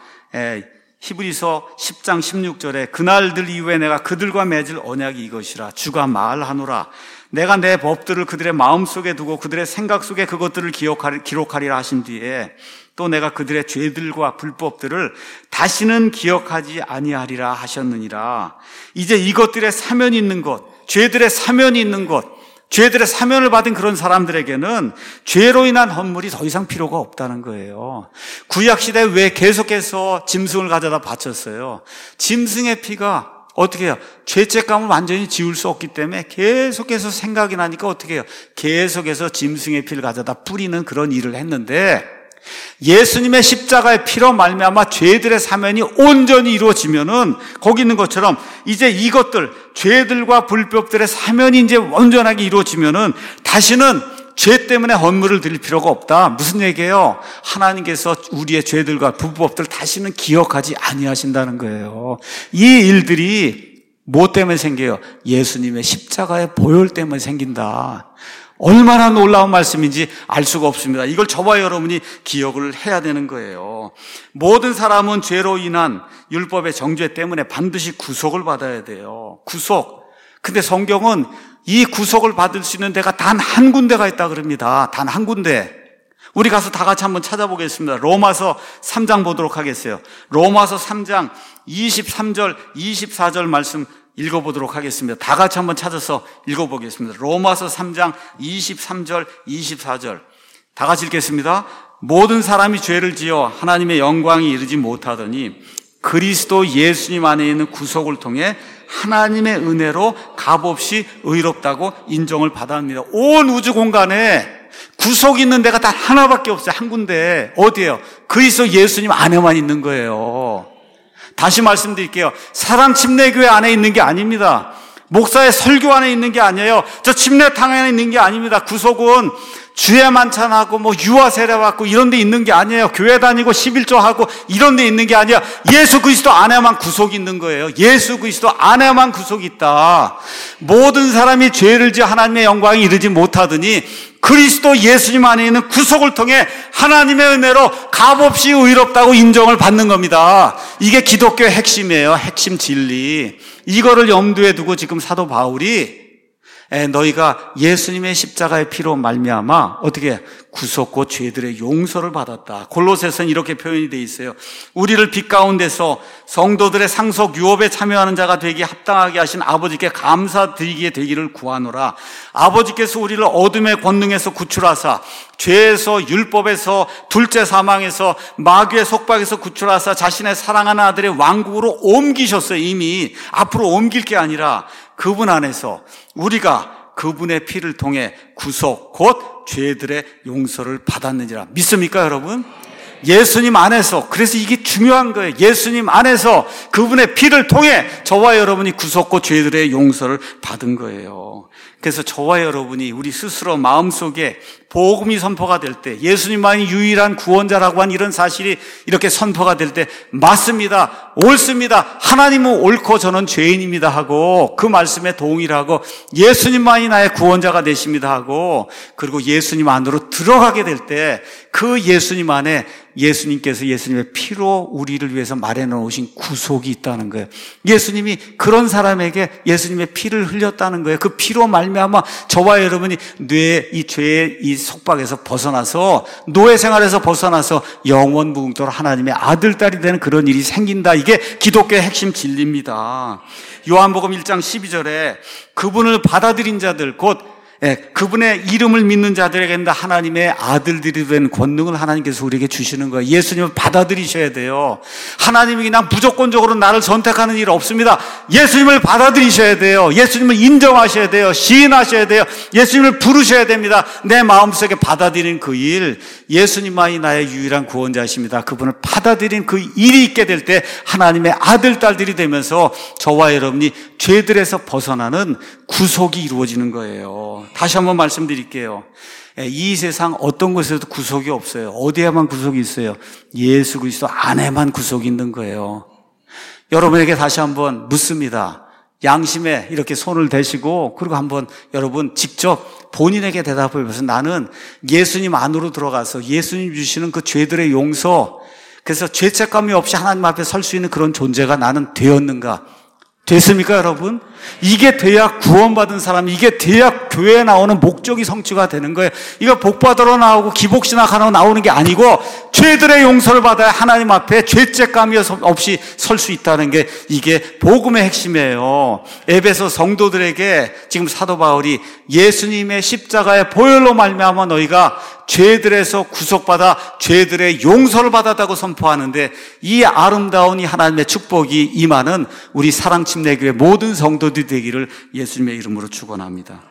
히브리서 10장 16절에 그날들 이후에 내가 그들과 맺을 언약이 이것이라 주가 말하노라 내가 내 법들을 그들의 마음속에 두고 그들의 생각 속에 그것들을 기록하리라 하신 뒤에 또 내가 그들의 죄들과 불법들을 다시는 기억하지 아니하리라 하셨느니라. 이제 이것들의 사면이 있는 것, 죄들의 사면이 있는 것, 죄들의 사면을 받은 그런 사람들에게는 죄로 인한 헌물이 더 이상 필요가 없다는 거예요. 구약시대에 왜 계속해서 짐승을 가져다 바쳤어요? 짐승의 피가 어떻게 해요? 죄책감을 완전히 지울 수 없기 때문에 계속해서 생각이 나니까 어떻게 해요? 계속해서 짐승의 피를 가져다 뿌리는 그런 일을 했는데 예수님의 십자가의 피로 말미암아 죄들의 사면이 온전히 이루어지면은 거기 있는 것처럼 이제 이것들 죄들과 불법들의 사면이 이제 온전하게 이루어지면은 다시는 죄 때문에 헌물을 드릴 필요가 없다. 무슨 얘기예요? 하나님께서 우리의 죄들과 불법들을 다시는 기억하지 아니하신다는 거예요. 이 일들이 뭐 때문에 생겨요? 예수님의 십자가의 보혈 때문에 생긴다. 얼마나 놀라운 말씀인지 알 수가 없습니다. 이걸 저와 여러분이 기억을 해야 되는 거예요. 모든 사람은 죄로 인한 율법의 정죄 때문에 반드시 구속을 받아야 돼요. 구속. 근데 성경은 이 구속을 받을 수 있는 데가 단 한 군데가 있다 그럽니다. 단 한 군데. 우리 가서 다 같이 한번 찾아보겠습니다. 로마서 3장 보도록 하겠어요. 로마서 3장 23절, 24절 말씀 읽어보도록 하겠습니다. 다 같이 한번 찾아서 읽어보겠습니다. 로마서 3장 23절, 24절. 다 같이 읽겠습니다. 모든 사람이 죄를 지어 하나님의 영광이 이르지 못하더니 그리스도 예수님 안에 있는 구속을 통해 하나님의 은혜로 값없이 의롭다고 인정을 받았습니다. 온 우주 공간에 구속이 있는 데가 단 하나밖에 없어요. 한 군데. 어디예요? 그리스도 예수님 안에만 있는 거예요. 다시 말씀드릴게요. 사랑 침례교회 안에 있는 게 아닙니다. 목사의 설교 안에 있는 게 아니에요. 저 침례탕 안에 있는 게 아닙니다. 구속은 주에 만찬하고 뭐 유아 세례 받고 이런 데 있는 게 아니에요. 교회 다니고 11조 하고 이런 데 있는 게 아니야. 예수 그리스도 안에만 구속이 있는 거예요. 예수 그리스도 안에만 구속이 있다. 모든 사람이 죄를 지어 하나님의 영광에 이르지 못하더니 그리스도 예수님 안에 있는 구속을 통해 하나님의 은혜로 값없이 의롭다고 인정을 받는 겁니다. 이게 기독교의 핵심이에요. 핵심 진리. 이거를 염두에 두고 지금 사도 바울이 너희가 예수님의 십자가의 피로 말미암아 어떻게 구속고 죄들의 용서를 받았다. 골로새서는 이렇게 표현이 되어 있어요. 우리를 빛 가운데서 성도들의 상속 유업에 참여하는 자가 되기 합당하게 하신 아버지께 감사드리게 되기를 구하노라. 아버지께서 우리를 어둠의 권능에서 구출하사 죄에서 율법에서 둘째 사망에서 마귀의 속박에서 구출하사 자신의 사랑하는 아들의 왕국으로 옮기셨어요. 이미 앞으로 옮길 게 아니라 그분 안에서 우리가 그분의 피를 통해 구속 곧 죄들의 용서를 받았느니라. 믿습니까 여러분? 예수님 안에서. 그래서 이게 중요한 거예요. 예수님 안에서 그분의 피를 통해 저와 여러분이 구속 곧 죄들의 용서를 받은 거예요. 그래서 저와 여러분이 우리 스스로 마음속에 복음이 선포가 될 때 예수님만이 유일한 구원자라고 한 이런 사실이 이렇게 선포가 될 때 맞습니다. 옳습니다. 하나님은 옳고 저는 죄인입니다 하고 그 말씀에 동의를 하고 예수님만이 나의 구원자가 되십니다 하고 그리고 예수님 안으로 들어가게 될 때 그 예수님 안에 예수님께서 예수님의 피로 우리를 위해서 마련해 놓으신 구속이 있다는 거예요. 예수님이 그런 사람에게 예수님의 피를 흘렸다는 거예요. 그 피로 말미암아 저와 여러분이 이 죄의 이 속박에서 벗어나서 노예 생활에서 벗어나서 영원 무궁토록 하나님의 아들 딸이 되는 그런 일이 생긴다. 이게 기독교의 핵심 진리입니다. 요한복음 1장 12절에 그분을 받아들인 자들 곧 그분의 이름을 믿는 자들에게는 하나님의 아들들이 된 권능을 하나님께서 우리에게 주시는 거예요. 예수님을 받아들이셔야 돼요. 하나님이 그냥 무조건적으로 나를 선택하는 일 없습니다. 예수님을 받아들이셔야 돼요. 예수님을 인정하셔야 돼요. 시인하셔야 돼요. 예수님을 부르셔야 됩니다. 내 마음속에 받아들이는 그 일, 예수님만이 나의 유일한 구원자이십니다. 그분을 받아들인 그 일이 있게 될 때 하나님의 아들, 딸들이 되면서 저와 여러분이 죄들에서 벗어나는 구속이 이루어지는 거예요. 다시 한번 말씀드릴게요. 이 세상 어떤 곳에서도 구속이 없어요. 어디에만 구속이 있어요? 예수 그리스도 안에만 구속이 있는 거예요. 여러분에게 다시 한번 묻습니다. 양심에 이렇게 손을 대시고 그리고 한번 여러분 직접 본인에게 대답해 보세요. 나는 예수님 안으로 들어가서 예수님 주시는 그 죄들의 용서, 그래서 죄책감이 없이 하나님 앞에 설 수 있는 그런 존재가 나는 되었는가? 됐습니까, 여러분? 이게 돼야 구원받은 사람, 이게 돼야 교회에 나오는 목적이 성취가 되는 거예요. 이거 복받으러 나오고 기복신학하러 나오는 게 아니고 죄들의 용서를 받아야 하나님 앞에 죄책감이 없이 설 수 있다는 게 이게 복음의 핵심이에요. 에베소 성도들에게 지금 사도 바울이 예수님의 십자가의 보혈로 말미암아 너희가 죄들에서 구속받아 죄들의 용서를 받았다고 선포하는데, 이 아름다운 이 하나님의 축복이 임하는 우리 사랑침례교회 모든 성도들이 되기를 예수님의 이름으로 축원합니다.